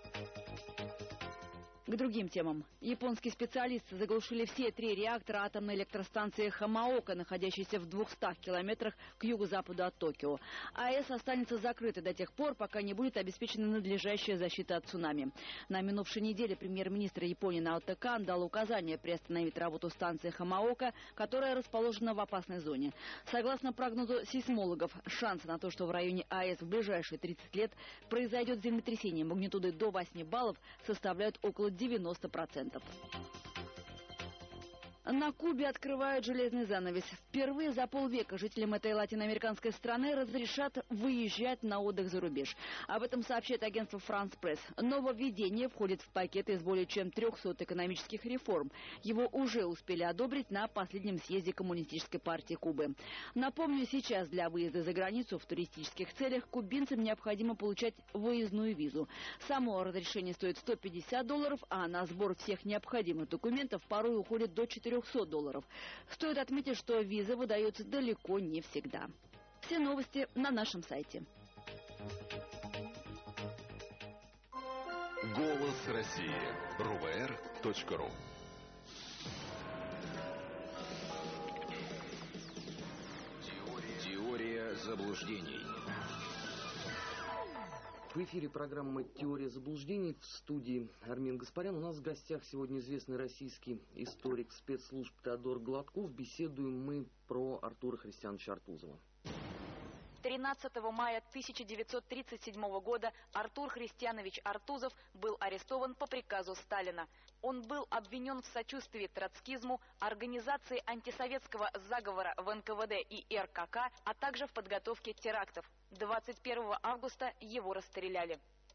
К другим темам. Японские специалисты заглушили все три реактора атомной электростанции Хамаока, находящейся в двухстах километрах к юго-западу от Токио. АЭС останется закрытой до тех пор, пока не будет обеспечена надлежащая защита от цунами. На минувшей неделе премьер-министр Японии Наото Кан дал указание приостановить работу станции Хамаока, которая расположена в опасной зоне. Согласно прогнозу сейсмологов, шансы на то, что в районе АЭС в ближайшие тридцать лет произойдет землетрясение магнитудой до восьми баллов, составляют около девяноста процентов. На Кубе открывают железный занавес. Впервые за полвека жителям этой латиноамериканской страны разрешат выезжать на отдых за рубеж. Об этом сообщает агентство France Press. Нововведение входит в пакет из более чем трехсот экономических реформ. Его уже успели одобрить на последнем съезде Коммунистической партии Кубы. Напомню, сейчас для выезда за границу в туристических целях кубинцам необходимо получать выездную визу. Само разрешение стоит сто пятьдесят долларов, а на сбор всех необходимых документов порой уходит до четырехсот долларов. Стоит отметить, что виза выдается далеко не всегда. Все новости на нашем сайте. Голос России. эр вэ эр точка ру. Теория заблуждений. В эфире программа «Теория заблуждений», в студии Армен Гаспарян. У нас в гостях сегодня известный российский историк спецслужб Теодор Гладков. Беседуем мы про Артура Христиановича Артузова. тринадцатого мая тысяча девятьсот тридцать седьмого года Артур Христианович Артузов был арестован по приказу Сталина. Он был обвинен в сочувствии троцкизму, организации антисоветского заговора в эн ка вэ дэ и эр ка ка, а также в подготовке терактов. двадцать первого августа его расстреляли.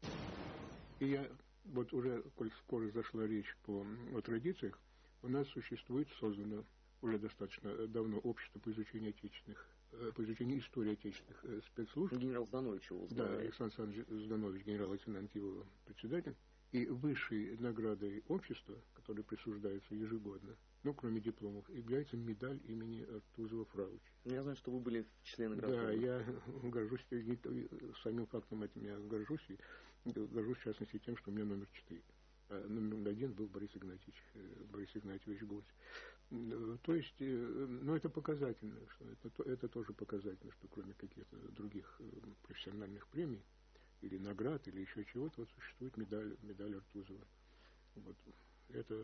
И я, вот уже, коль скоро зашла речь по, о традициях, у нас существует, создано уже достаточно давно общество по изучению отечественных, по изучению истории отечественных спецслужб. Генерал Зданович его Да, Александр Александрович Зданович, генерал-лейтенант, его председатель. И высшей наградой общества, которая присуждается ежегодно, ну, кроме дипломов, является медаль имени Артузова-Фраучи. Я знаю, что вы были в числе награжденных. Да, я горжусь, самим фактом этим я горжусь, и горжусь, в частности, тем, что у меня номер четыре. А номер один был Борис Игнатьевич, Борис Игнатьевич Гвоздь. То есть, ну, это показательно, что это, это тоже показательно, что кроме каких-то других профессиональных премий, или наград, или еще чего-то, вот существует медаль, медаль Артузова. Вот. Это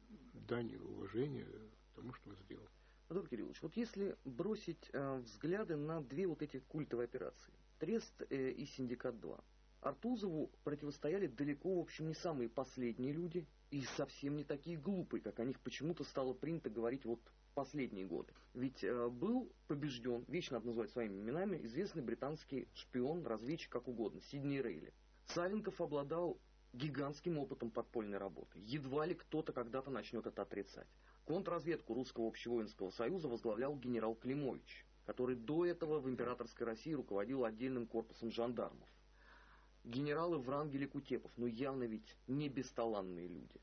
дань уважения тому, что он сделал. Артур Кириллович, вот если бросить э, взгляды на две вот эти культовые операции, Трест э, и Синдикат-два, Артузову противостояли далеко, в общем, не самые последние люди и совсем не такие глупые, как о них почему-то стало принято говорить вот последние годы. Ведь э, был побежден, вечно надо называть своими именами, известный британский шпион, разведчик, как угодно, Сидней Рейли. Савенков обладал гигантским опытом подпольной работы. Едва ли кто-то когда-то начнет это отрицать. Контрразведку Русского общевоинского союза возглавлял генерал Климович, который до этого в императорской России руководил отдельным корпусом жандармов. Генералы Врангель и Кутепов, ну явно ведь не бесталанные люди.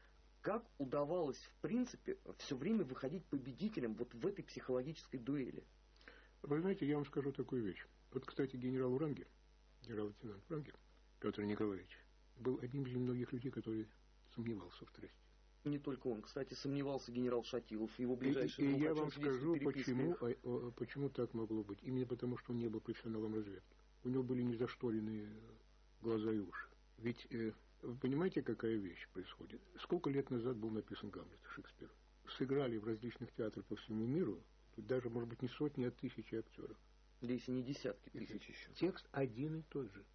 Как удавалось, в принципе, все время выходить победителем вот в этой психологической дуэли? Вы знаете, я вам скажу такую вещь. Вот, кстати, генерал Врангель, генерал-лейтенант Врангель, Петр Николаевич, был одним из немногих людей, который сомневался в Тресте. Не только он. Кстати, сомневался генерал Шатилов, его ближайший друг. И, и я вам скажу, почему, а, почему так могло быть. Именно потому, что он не был профессионалом разведки. У него были незашторенные глаза и уши. Ведь... Э, Вы понимаете, какая вещь происходит? Сколько лет назад был написан Гамлет Шекспир? Сыграли в различных театрах по всему миру, даже, может быть, не сотни, а тысячи актеров. Да если не десятки тысяч еще. Текст один и тот же.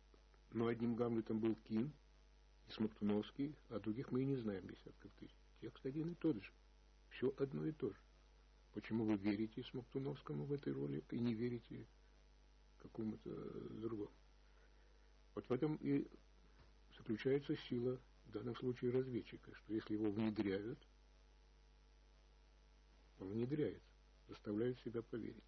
Но одним Гамлетом был Кин и Смоктуновский, а других мы и не знаем десятков тысяч. Текст один и тот же. Все одно и то же. Почему вы верите Смоктуновскому в этой роли и не верите какому-то другому? Вот в этом и заключается сила, в данном случае разведчика, что если его внедряют, он внедряет, заставляет себя поверить.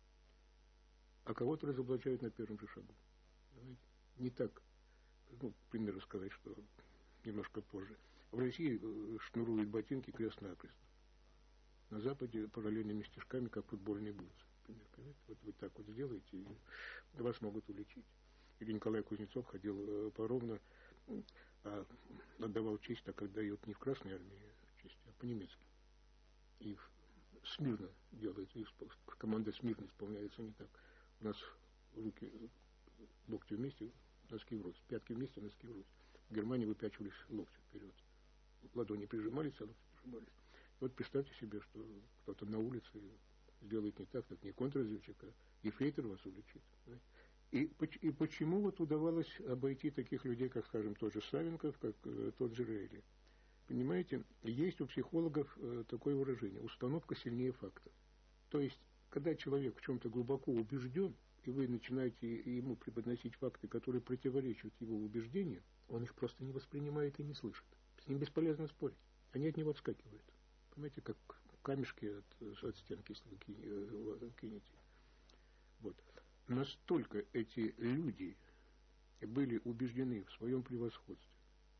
А кого-то разоблачают на первом же шагу. Понимаете? Не так, ну, к примеру, сказать, что немножко позже. В России шнуруют ботинки крест-накрест. На Западе параллельными стежками, как футбольные бутсы. Вот вы так вот сделаете, и вас могут уличить. Или Николай Кузнецов ходил поровно, а отдавал честь, так как дает не в Красной армии честь, а по-немецки. И смирно делает, и команда смирно исполняется не так. У нас руки, локти вместе, носки врозь, пятки вместе, носки врозь. В Германии выпячивались локти вперед. Ладони прижимались, а локти прижимались. Вот представьте себе, что кто-то на улице сделает не так, так не контрразведчик, а ефрейтор вас уличит. И, и почему вот удавалось обойти таких людей, как, скажем, тот же Савенков, как э, тот же Рейли? Понимаете, есть у психологов э, такое выражение: установка сильнее факта. То есть, когда человек в чем-то глубоко убежден, и вы начинаете ему преподносить факты, которые противоречат его убеждениям, он их просто не воспринимает и не слышит. С ним бесполезно спорить. Они от него отскакивают. Понимаете, как камешки от, от стенки, если вы кинете. Вот. Настолько эти люди были убеждены в своем превосходстве.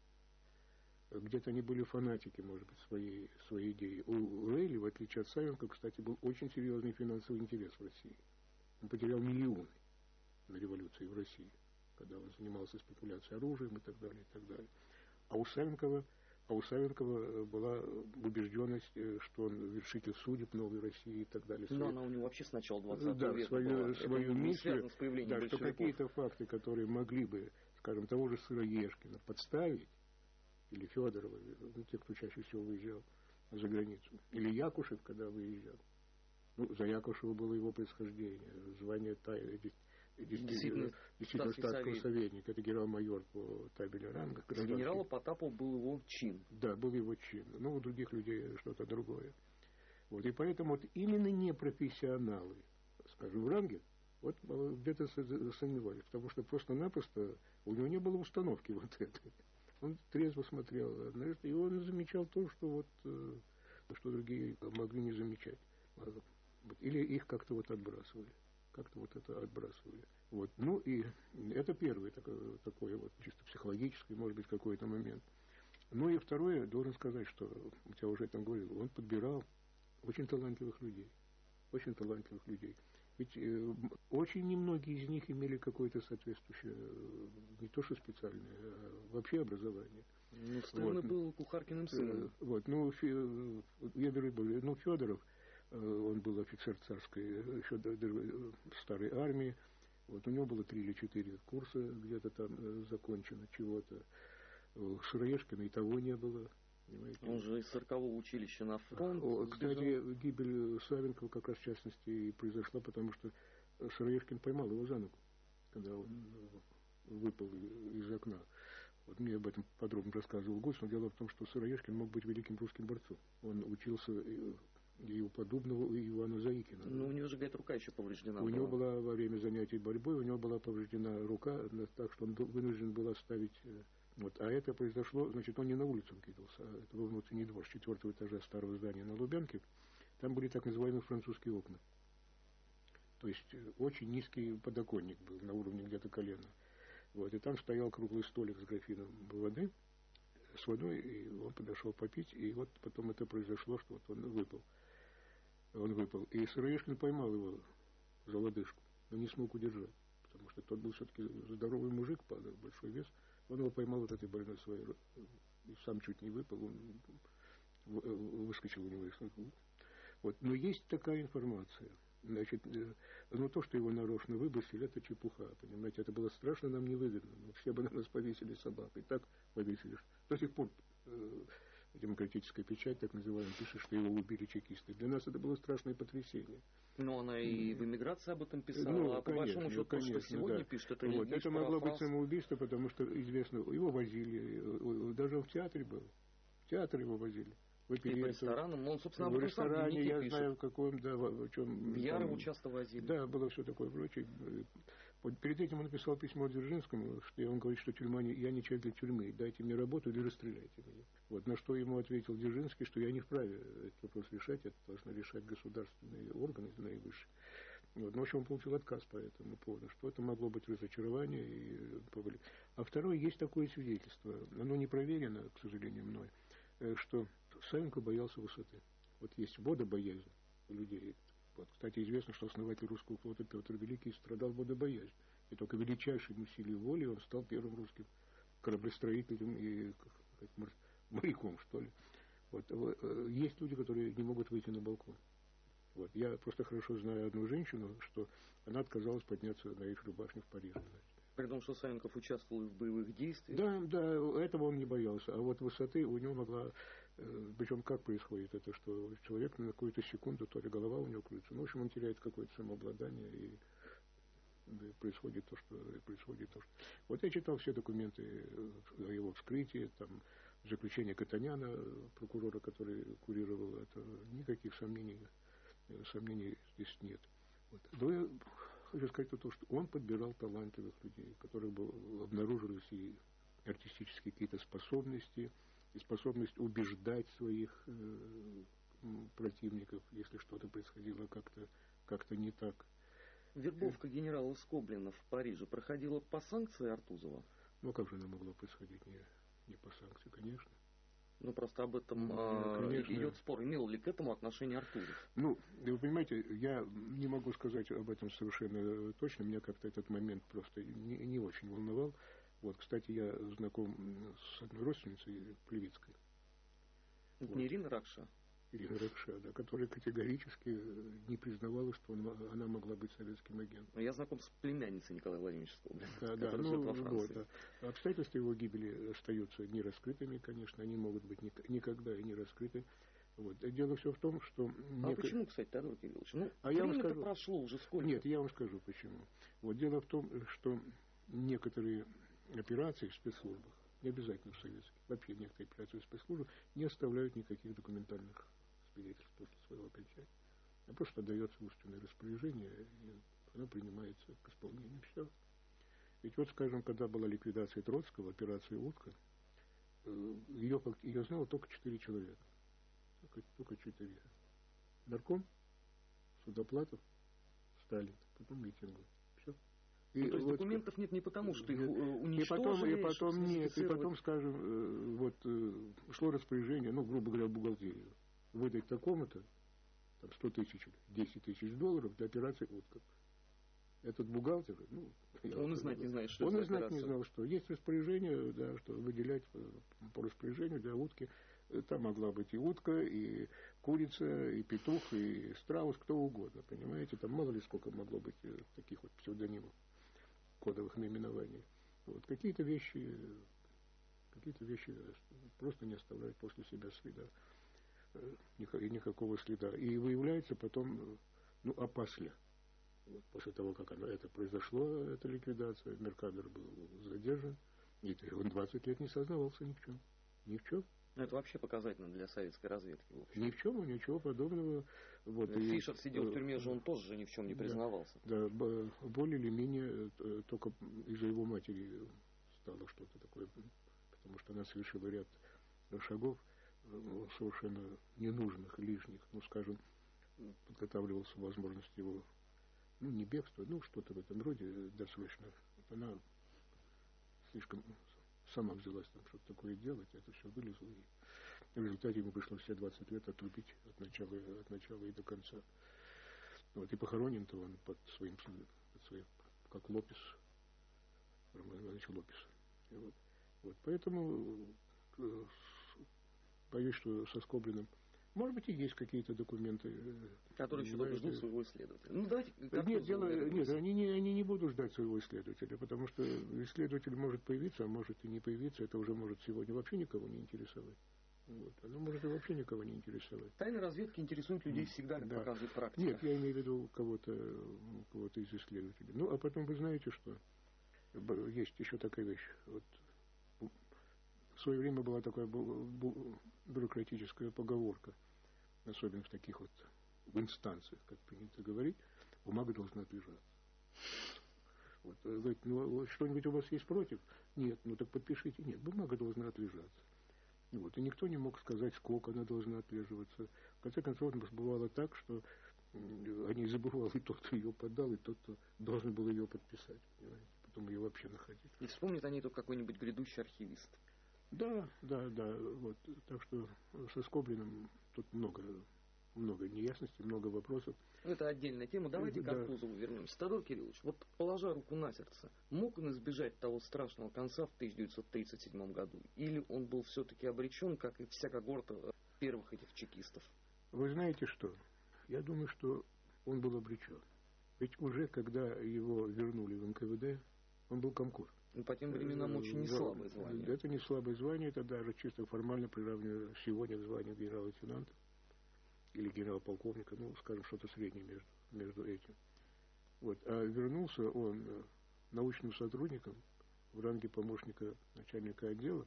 Где-то они были фанатики, может быть, своей, своей идеи. У Рейли, в отличие от Савенко, кстати, был очень серьезный финансовый интерес в России. Он потерял миллионы на революции в России, когда он занимался спекуляцией оружием и так далее, и так далее. А у Савенкова, а у Савенкова была убежденность, что он вершитель судеб новой России и так далее. Но она у него вообще с начала двадцатого да, века свою, была. свою миссию, да, что большевиков. какие-то факты, которые могли бы, скажем, того же Сыроежкина подставить, или Федорова, ну, те, кто чаще всего выезжал за границу, или Якушев, когда выезжал. Ну, за Якушева было его происхождение, звание тай, действительно, действительно статского советника, это генерал-майор по табели ранга. За генерала Потапова был его чин. Да, был его чин. Но у других людей что-то другое. Вот, и поэтому вот именно непрофессионалы, скажем, в ранге, вот где-то сомневались, потому что просто-напросто у него не было установки вот этой. Он трезво смотрел, и он замечал то, что вот, что другие могли не замечать. Или их как-то вот отбрасывали. Как-то вот это отбрасывали. Вот. Ну и это первый такой, такой вот чисто психологический, может быть, какой-то момент. Ну и второе, должен сказать, что, я уже это говорил, он подбирал очень талантливых людей. Очень талантливых людей. Ведь э, очень немногие из них имели какое-то соответствующее, не то что специальное, а вообще образование. Ну, Сталин вот. был Кухаркиным сыном. Э, вот, ну, Фе, я беру, ну, Федоров, э, он был офицер царской, еще старой армии. Вот, у него было три или четыре курса где-то там э, закончено, чего-то. Сыроежкина и того не было. Понимаете? Он же из сорокового училища на фронт. О, кстати, гибель Савенкова как раз в частности и произошла, потому что Сыроежкин поймал его за ногу, когда он выпал из окна. Вот мне об этом подробно рассказывал гость, но дело в том, что Сыроежкин мог быть великим русским борцом. Он учился и у Подубного, и у Ивана Заикина. Ну, у него же, говорит, рука еще повреждена. У была. него была во время занятий борьбой, у него была повреждена рука, так что он был вынужден был оставить... Вот, а это произошло, значит, он не на улицу кидался, а это был внутренний двор с четвертого этажа старого здания на Лубянке. Там были так называемые французские окна. То есть очень низкий подоконник был на уровне где-то колена. Вот, и там стоял круглый столик с графином воды, с водой, и он подошел попить, и вот потом это произошло, что вот он выпал. Он выпал. И Сыроежкин поймал его за лодыжку, но не смог удержать, потому что тот был все-таки здоровый мужик, падал, большой вес. Он его поймал вот этой больной своей, и сам чуть не выпал, он выскочил у него из рук. Вот. Но есть такая информация. Значит, ну то, что его нарочно выбросили, это чепуха, понимаете, это было страшно нам невыгодно. Ну, все бы на нас повесили собак, и так повесили. До сих пор э, демократическая печать, так называемая, пишет, что его убили чекисты. Для нас это было страшное потрясение. Но она и в эмиграции об этом писала, ну, а по конечно, большому счету, конечно, то, что сегодня да. пишет, это вот, не это могло быть самоубийство, потому что, известно, его возили, даже он в театре был, в театр его возили. выпили и по это, ресторанам, но он, собственно, в об этом ресторане, сам в я дневнике знаю, в пишет. каком, да, в чем... В Ярову часто возили. Да, было все такое прочее. Вот перед этим он написал письмо Дзержинскому, что он говорит, что тюрьма не, я не человек для тюрьмы, дайте мне работу или расстреляйте меня. Вот, на что ему ответил Дзержинский, что я не вправе этот вопрос решать, это должны решать государственные органы наивысшие. Вот. Ну, в общем, он получил отказ по этому поводу, что это могло быть разочарование. И... А второе, есть такое свидетельство, оно не проверено, к сожалению, мной, что Савенков боялся высоты. Вот есть водобоязнь у людей. Вот, кстати, известно, что основатель русского флота Петр Великий страдал водобоязнью. И только величайшим усилием воли он стал первым русским кораблестроителем и как, моряком, что ли. Вот. Есть люди, которые не могут выйти на балкон. Вот. Я просто хорошо знаю одну женщину, что она отказалась подняться на Эйфелеву башню в Париже. При том, что Савенков участвовал в боевых действиях. Да, да, этого он не боялся. А вот высоты у него могла... Причем как происходит это, что человек на какую-то секунду, то ли голова у него крутится. Ну, в общем, он теряет какое-то самообладание, и происходит то, что происходит то, что... Вот я читал все документы о его вскрытии, там, заключение Катаняна, прокурора, который курировал это. Никаких сомнений, сомнений здесь нет. Вот. Но я хочу сказать то, что он подбирал талантливых людей, которые бы обнаружились и артистические какие-то способности, и способность убеждать своих э, противников, если что-то происходило как-то как-то не так. Вербовка генерала Скоблина в Париже проходила по санкции Артузова? Ну, как же она могла происходить не, не по санкции, конечно. Ну, просто об этом ну, а, идет спор. Имел ли к этому отношение Артузов? Ну, вы понимаете, я не могу сказать об этом совершенно точно. Меня как-то этот момент просто не, не очень волновал. Вот, кстати, я знаком с одной родственницей Плевицкой. Это вот. не Ирина Ракша? Ирина Ракша, да, которая категорически не признавала, что он, она могла быть советским агентом. Я знаком с племянницей Николая Владимировича Скоблина, да, да, ну, во Франции. Вот, да. Обстоятельства его гибели остаются нераскрытыми, конечно, они могут быть никогда и не раскрыты. Вот. Дело все в том, что... А нек... почему, кстати, Теодор Кириллович? Ну, а я вам скажу... прошло уже сколько? Нет, я вам скажу почему. Вот дело в том, что некоторые операции в спецслужбах, не обязательно в советских, вообще некоторые операции в спецслужбах не оставляют никаких документальных свидетельств после своего окончания. А просто дается устное распоряжение, и оно принимается к исполнению. Все. Ведь вот, скажем, когда была ликвидация Троцкого, операция «Утка», ее, ее знало только четыре человека. Только, только четыре. Нарком, Судоплатов, Сталин, потом Митингов. Все. И, ну, то есть вот, документов нет не потому, что их уничтожили. И потом, и потом нет, и потом, скажем, вот шло распоряжение, ну, грубо говоря, в бухгалтерию, выдать такому-то, там, сто тысяч, десять тысяч долларов для операции «Утка». Этот бухгалтер, ну... Он и знать не знает, что он это и знать не знал, что есть распоряжение, да, что выделять по распоряжению для утки. Там могла быть и утка, и курица, и петух, и страус, кто угодно, понимаете? Там мало ли сколько могло быть таких вот псевдонимов, кодовых наименований. Вот. Какие-то вещи, какие-то вещи просто не оставляют после себя следа, никакого следа. И выявляется потом, ну, опосля. Вот, после того, как оно, это произошло, эта ликвидация, Меркадер был задержан, и он двадцать лет не сознавался ни в чем. Ни в чем. Ну, это вообще показательно для советской разведки. Ни в чем, ничего подобного. Вот, Фишер и, сидел в тюрьме же, он тоже ни в чем не признавался. Да, да, более или менее только из-за его матери стало что-то такое, потому что она совершила ряд шагов совершенно ненужных, лишних. Ну, скажем, подготавливался возможность его, ну, не бегство, ну, что-то в этом роде досрочно. Вот она слишком сама взялась там что-то такое делать, это все вылезло. И в результате ему пришлось все двадцать лет отрубить от начала, от начала и до конца. Вот, и похоронен-то он под своим, под своим как Лопес, Роман Иванович Лопес. И вот, вот, поэтому боюсь, что со Скоблиным, может быть, и есть какие-то документы, которые еще только ждут своего исследователя. Ну, давайте, нет, дело, нет, они не, они не будут ждать своего исследователя, потому что исследователь может появиться, а может и не появиться, это уже может сегодня вообще никого не интересовать. Вот. Оно может и вообще никого не интересовать. Тайны разведки интересуют людей всегда, как да. показывает практика. Нет, я имею в виду кого-то, кого-то из исследователей. Ну, а потом вы знаете, что есть еще такая вещь. Вот В свое время была такая бюрократическая поговорка, особенно в таких вот в инстанциях, как принято говорить, бумага должна отлежаться. Вот, говорит, ну что-нибудь у вас есть против? Нет, ну так подпишите. Нет, бумага должна отлежаться. Вот, и никто не мог сказать, сколько она должна отлеживаться. В конце концов, бывало так, что они забывали и тот, кто ее подал, и тот, кто должен был ее подписать. Понимаете? Потом ее вообще находить. И вспомнят они тут какой-нибудь грядущий архивист. Да, да, да. Вот. Так что со Скоблиным тут много, много неясностей, много вопросов. Это отдельная тема. Давайте да. к Артузову вернемся. Тодор Кириллович, вот положа руку на сердце, мог он избежать того страшного конца в тысяча девятьсот тридцать седьмом году? Или он был все-таки обречен, как и вся когорта первых этих чекистов? Вы знаете что? Я думаю, что он был обречен. Ведь уже когда его вернули в эн ка вэ дэ, он был комкор. Ну, по тем временам очень не слабое звание. Это не слабое звание, это даже чисто формально приравнено сегодня к званию генерала-лейтенанта или генерал-полковника, ну, скажем, что-то среднее между, между этим. Вот. А вернулся он научным сотрудником в ранге помощника начальника отдела,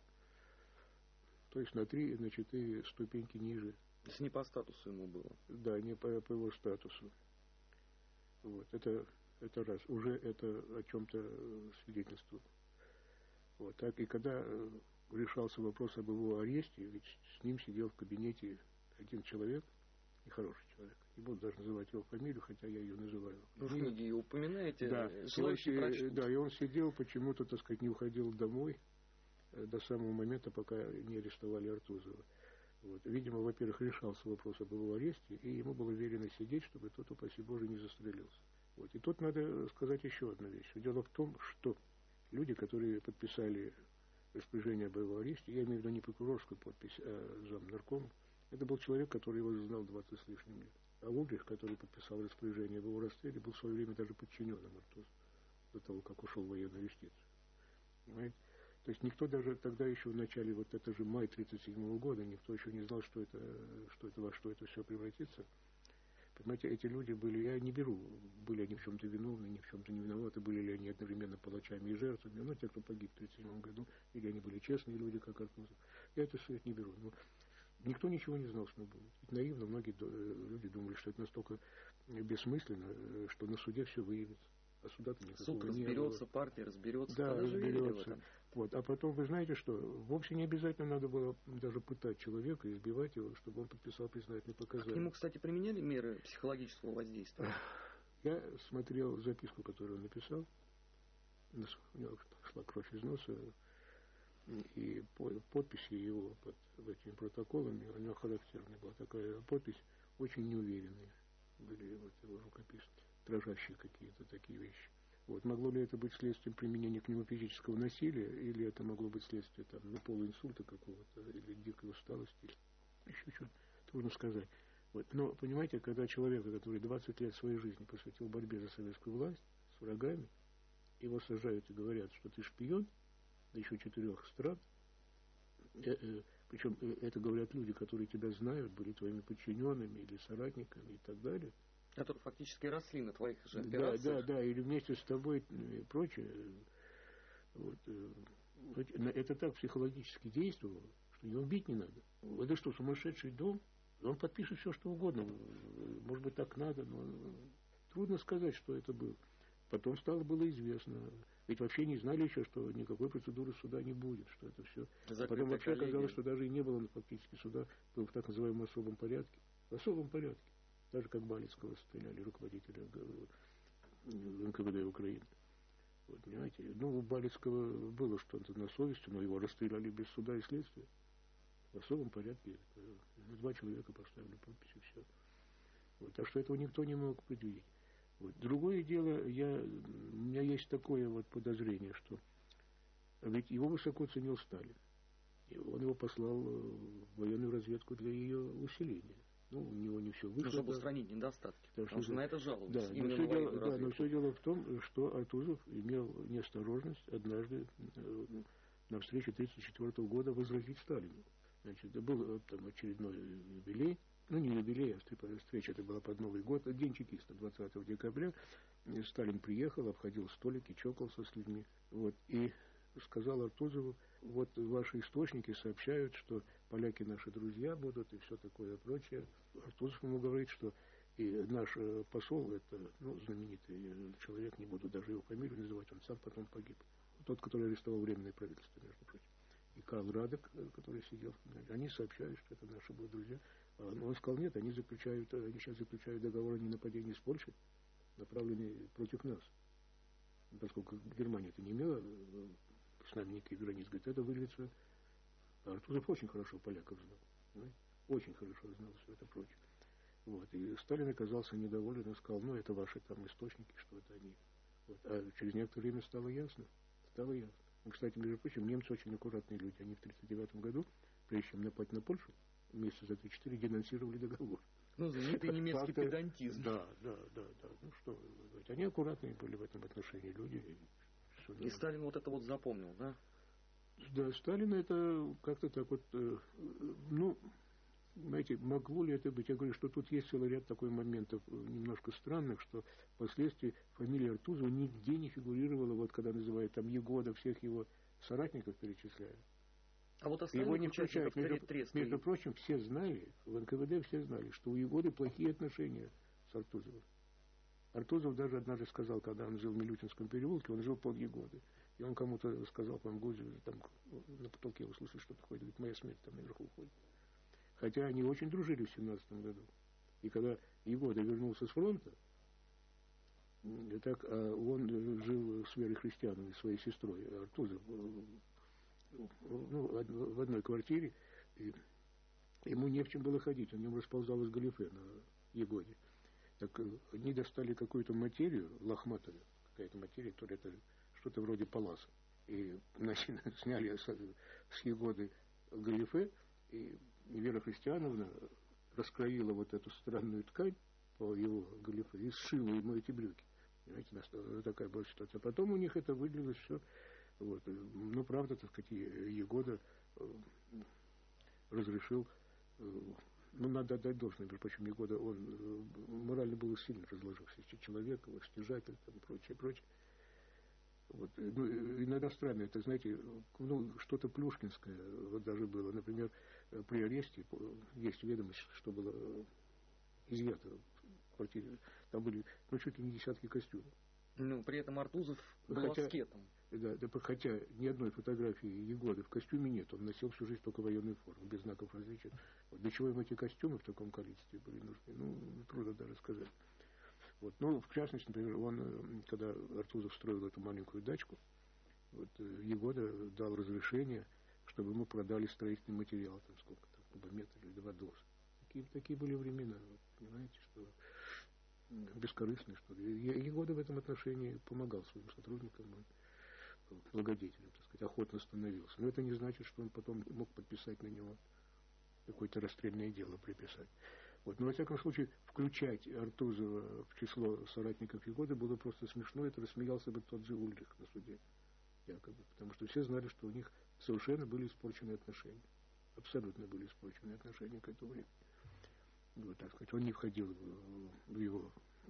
то есть на три, на четыре ступеньки ниже. То есть не по статусу ему было? Да, не по, по его статусу. Вот. Это, это раз. Уже это о чем-то свидетельствует. Вот. Так и когда решался вопрос об его аресте, ведь с ним сидел в кабинете один человек, нехороший человек. Не буду даже называть его фамилию, хотя я ее называю. Вы в книге ее упоминаете, да, желающие прочтут. Да, и он сидел, почему-то, так сказать, не уходил домой до самого момента, пока не арестовали Артузова. Вот. Видимо, во-первых, решался вопрос об его аресте, и ему было велено сидеть, чтобы тот, упаси Боже, не застрелился. Вот. И тут надо сказать еще одну вещь. Дело в том, что люди, которые подписали распоряжение об его аресте, я имею в виду не прокурорскую подпись, а замнаркома, это был человек, который его знал двадцать с лишним лет. А Угрих, который подписал распоряжение об его расстреле, был в свое время даже подчиненным Артузу, до того, как ушел в военную юстицию. Понимаете? То есть никто даже тогда еще в начале, вот это же май тридцать седьмого года, никто еще не знал, что это, что это, во что это все превратится. Понимаете, эти люди были, я не беру, были они в чем-то виновны, ни в чем-то не виноваты, были ли они одновременно палачами и жертвами, ну, те, кто погиб в тридцать седьмом году, или они были честные люди, как Артузов. Я это все не беру. Но никто ничего не знал, что будет. Ведь наивно многие люди думали, что это настолько бессмысленно, что на суде все выявится. А суда-то никакого Суд разберется, партия разберется. Да, разберется. Вот. А потом, вы знаете что, вовсе не обязательно надо было даже пытать человека и избивать его, чтобы он подписал признательные показания. А к нему, кстати, применяли меры психологического воздействия? Я смотрел записку, которую он написал. У него шла кровь из носа. И подписи его под этими протоколами, у него характерная была такая подпись, очень неуверенные были вот его рукописи, дрожащие какие-то такие вещи. Вот. Могло ли это быть следствием применения к нему физического насилия, или это могло быть следствием там, ну, полуинсульта какого-то, или дикой усталости, еще что-то, трудно сказать. Вот. Но, понимаете, когда человека, который двадцать лет своей жизни посвятил борьбе за советскую власть с врагами, его сажают и говорят, что ты шпион, да еще четырех стран, э, э, причем э, это говорят люди, которые тебя знают, были твоими подчиненными или соратниками и так далее. Которые фактически росли на твоих же операциях. Да, да, да, или вместе с тобой и прочее. Вот. Это так психологически действовало, что его бить не надо. Это что, сумасшедший дом? Он подпишет все, что угодно. Может быть, так надо, но трудно сказать, что это было. Потом стало было известно. Ведь вообще не знали еще, что никакой процедуры суда не будет, что это все. Закрытая Потом вообще коллегия. Оказалось, что даже и не было фактически суда, был в так называемом особом порядке. В особом порядке. Даже как Балицкого стреляли, руководителя эн ка вэ дэ Украины. Вот, понимаете? Ну, у Балицкого было что-то на совести, но его расстреляли без суда и следствия. В особом порядке. Два человека поставили подпись и все. Вот, так что этого никто не мог предвидеть. Вот. Другое дело, я, у меня есть такое вот подозрение, что ведь его высоко ценил Сталин. И он его послал в военную разведку для ее усиления. Ну, у него не все вышло. Чтобы устранить недостатки. Потому, потому что, что на это жаловались. Да, но все, дело, да, но все дело в том, что Артузов имел неосторожность однажды на встрече тысяча девятьсот тридцать четвёртого года возразить Сталину. Значит, был там очередной юбилей. Ну, не юбилей, а встреча, это была под Новый год, День чекиста, двадцатого декабря. Сталин приехал, обходил столики, чокался с людьми. Вот, и сказал Артузову: вот ваши источники сообщают, что поляки наши друзья будут и все такое прочее. Артузов ему говорит, что и наш посол, это, ну, знаменитый человек, не буду даже его фамилию называть, он сам потом погиб. Тот, который арестовал Временное правительство, между прочим. И Карл Радек, который сидел, они сообщают, что это наши будут друзья. Но он сказал: нет, они заключают, они сейчас заключают договор о ненападении с Польшей, направленный против нас. Поскольку Германия это не имела с нами никаких границ, говорит, это выльется. А Артузов очень хорошо поляков знал, понимаете? Очень хорошо знал все это прочее. Вот. И Сталин оказался недоволен и сказал: ну, это ваши там источники, что это они. Вот. А через некоторое время стало ясно. Стало ясно. Ну, кстати, между прочим, немцы очень аккуратные люди. Они в тридцать девятом году, прежде чем напасть на Польшу, месяца за три-четыре денонсировали договор. Ну, знаменитый немецкий Факты... педантизм. Да, да, да, да. Ну что, они аккуратные были в этом отношении люди. И Сталин вот это вот запомнил, да? Да, Сталин это как-то так вот, э, ну, знаете, могло ли это быть? Я говорю, что тут есть целый ряд таких моментов немножко странных, что впоследствии фамилия Артузова нигде не фигурировала, вот когда называют там Егода, всех его соратников перечисляют. А вот его не включают. Между, между прочим, все знали, в эн ка вэ дэ все знали, что у Егоды плохие отношения с Артузовым. Артузов даже однажды сказал, когда он жил в Милютинском переулке, он жил под Егодой. И он кому-то сказал, по-моему, Гузю, там на потолке услышал, что-то ходит, говорит, моя смерть там наверху ходит. Хотя они очень дружили в семнадцатом году. И когда Егода вернулся с фронта, так, он жил с Верой Христиановой, своей сестрой, Артузов, ну, в одной квартире, и ему не в чем было ходить, у него расползалось галифе на Егоде. Так они достали какую-то материю, лохматую, какая-то материя, которая это что-то вроде паласа. И значит, сняли с, с Егоды галифе, и Вера Христиановна раскроила вот эту странную ткань по его галифе и сшила ему эти брюки. Понимаете, такая была ситуация. Потом у них это выделилось все. Вот. Ну, правда, так сказать, Егода разрешил, ну, надо отдать должное, между прочим, Егода, он морально был сильно разложившийся человек, его стяжатель, там, прочее, прочее. Вот. Ну, иногда странно, это, знаете, ну, что-то плюшкинское вот даже было. Например, при аресте есть ведомость, что было изъято в квартире. Там были, ну, чуть ли не десятки костюмов. Ну, при этом Артузов был хотя, аскетом. Да, да, хотя ни одной фотографии Егоды в костюме нет. Он носил всю жизнь только военную форму, без знаков различия. Вот. Для чего им эти костюмы в таком количестве были нужны? Ну, трудно даже сказать. Вот. Ну, в частности, например, он, когда Артузов строил эту маленькую дачку, вот, Егода дал разрешение, чтобы ему продали строительный материал, там сколько там, кубометр или два доса. Такие, такие были времена, вот, понимаете, что бескорыстные, что ли. Егода в этом отношении помогал своим сотрудникам, благодетелям, так сказать, охотно становился. Но это не значит, что он потом мог подписать на него какое-то расстрельное дело, приписать. Вот. Но, во всяком случае, включать Артузова в число соратников Егоды было просто смешно. Это рассмеялся бы тот же Ульрих на суде, якобы. Потому что все знали, что у них совершенно были испорчены отношения. Абсолютно были испорчены отношения к этому времени. Вот, так сказать, он не входил в, в его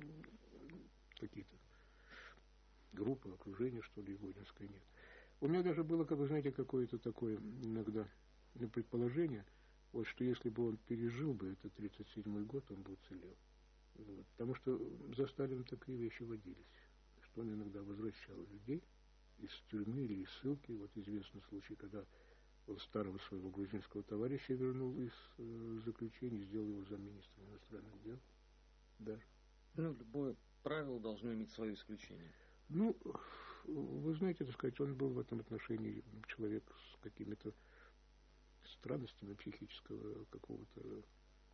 какие-то группы, окружения, что ли, егодинское, нет. У меня даже было, как вы знаете, какое-то такое иногда предположение, вот, что если бы он пережил бы этот тридцать седьмой год, он бы уцелел. Вот, потому что за Сталином такие вещи водились, что он иногда возвращал людей из тюрьмы или из ссылки. Вот известный случай, когда он старого своего грузинского товарища вернул из э, заключения, сделал его замминистром иностранных дел. Даже. Ну, любое правило должно иметь свое исключение. Ну, вы знаете, так сказать, он был в этом отношении человек с какими-то странностями психического какого-то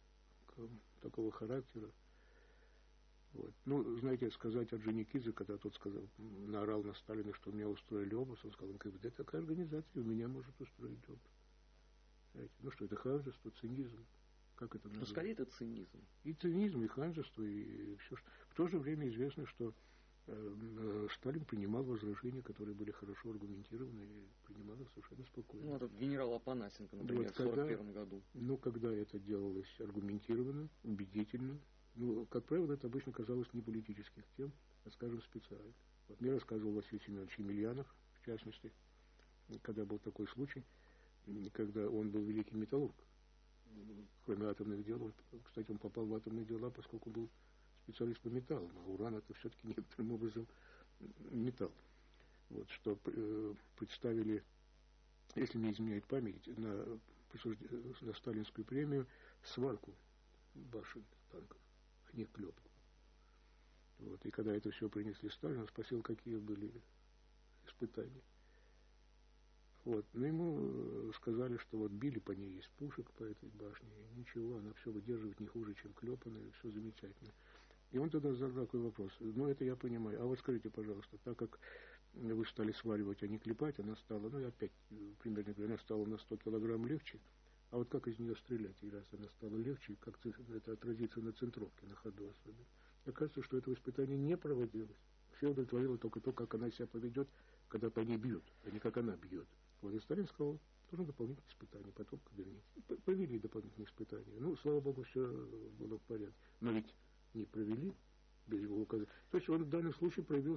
такого характера. Вот. Ну, знаете, сказать Орджоникидзе, когда тот сказал, наорал на Сталина, что меня устроили обыск, он сказал, ка вэ дэ такая организация, у меня может устроить обыск. Знаете, ну что, это ханжество, цинизм. Как это называется? Ну, скорее это цинизм. И цинизм, и ханжество, и все. В то же время известно, что э, Сталин принимал возражения, которые были хорошо аргументированы, и принимал их совершенно спокойно. Ну, этот генерал Апанасенко, например, вот, в сорок первом году. Ну, когда это делалось аргументированно, убедительно, ну, как правило, это обычно казалось не политических тем, а, скажем, специально. Вот мне рассказывал Василий Семенович Емельянов, в частности, когда был такой случай, когда он был великий металлург. Кроме атомных дел, он, кстати, он попал в атомные дела, поскольку был специалист по металлам, а уран это все-таки некоторым образом металл. Вот, что э, представили, если не изменяет память, на, на сталинскую премию сварку башен танков, а не клепку. Вот, и когда это все принесли Сталину, он спросил, какие были испытания. Вот. Но ему сказали, что вот били по ней из пушек, по этой башне, и ничего, она все выдерживает не хуже, чем клепанная, все замечательно. И он тогда задал такой вопрос. Ну, это я понимаю. А вот скажите, пожалуйста, так как вы стали сваривать, а не клепать, она стала, ну, я опять примерно говорю, она стала на сто килограмм легче, а вот как из нее стрелять? И раз она стала легче, как это отразится на центровке, на ходу особенно. Мне кажется, что этого испытания не проводилось. Все удовлетворило только то, как она себя поведет, когда по ней бьют, а не как она бьет. Вот и Сталин сказал, нужно дополнительные испытания, потом кабинет. Провели дополнительные испытания. Ну, слава богу, все было в порядке. Но ведь не провели без его указания. То есть он в данном случае проявил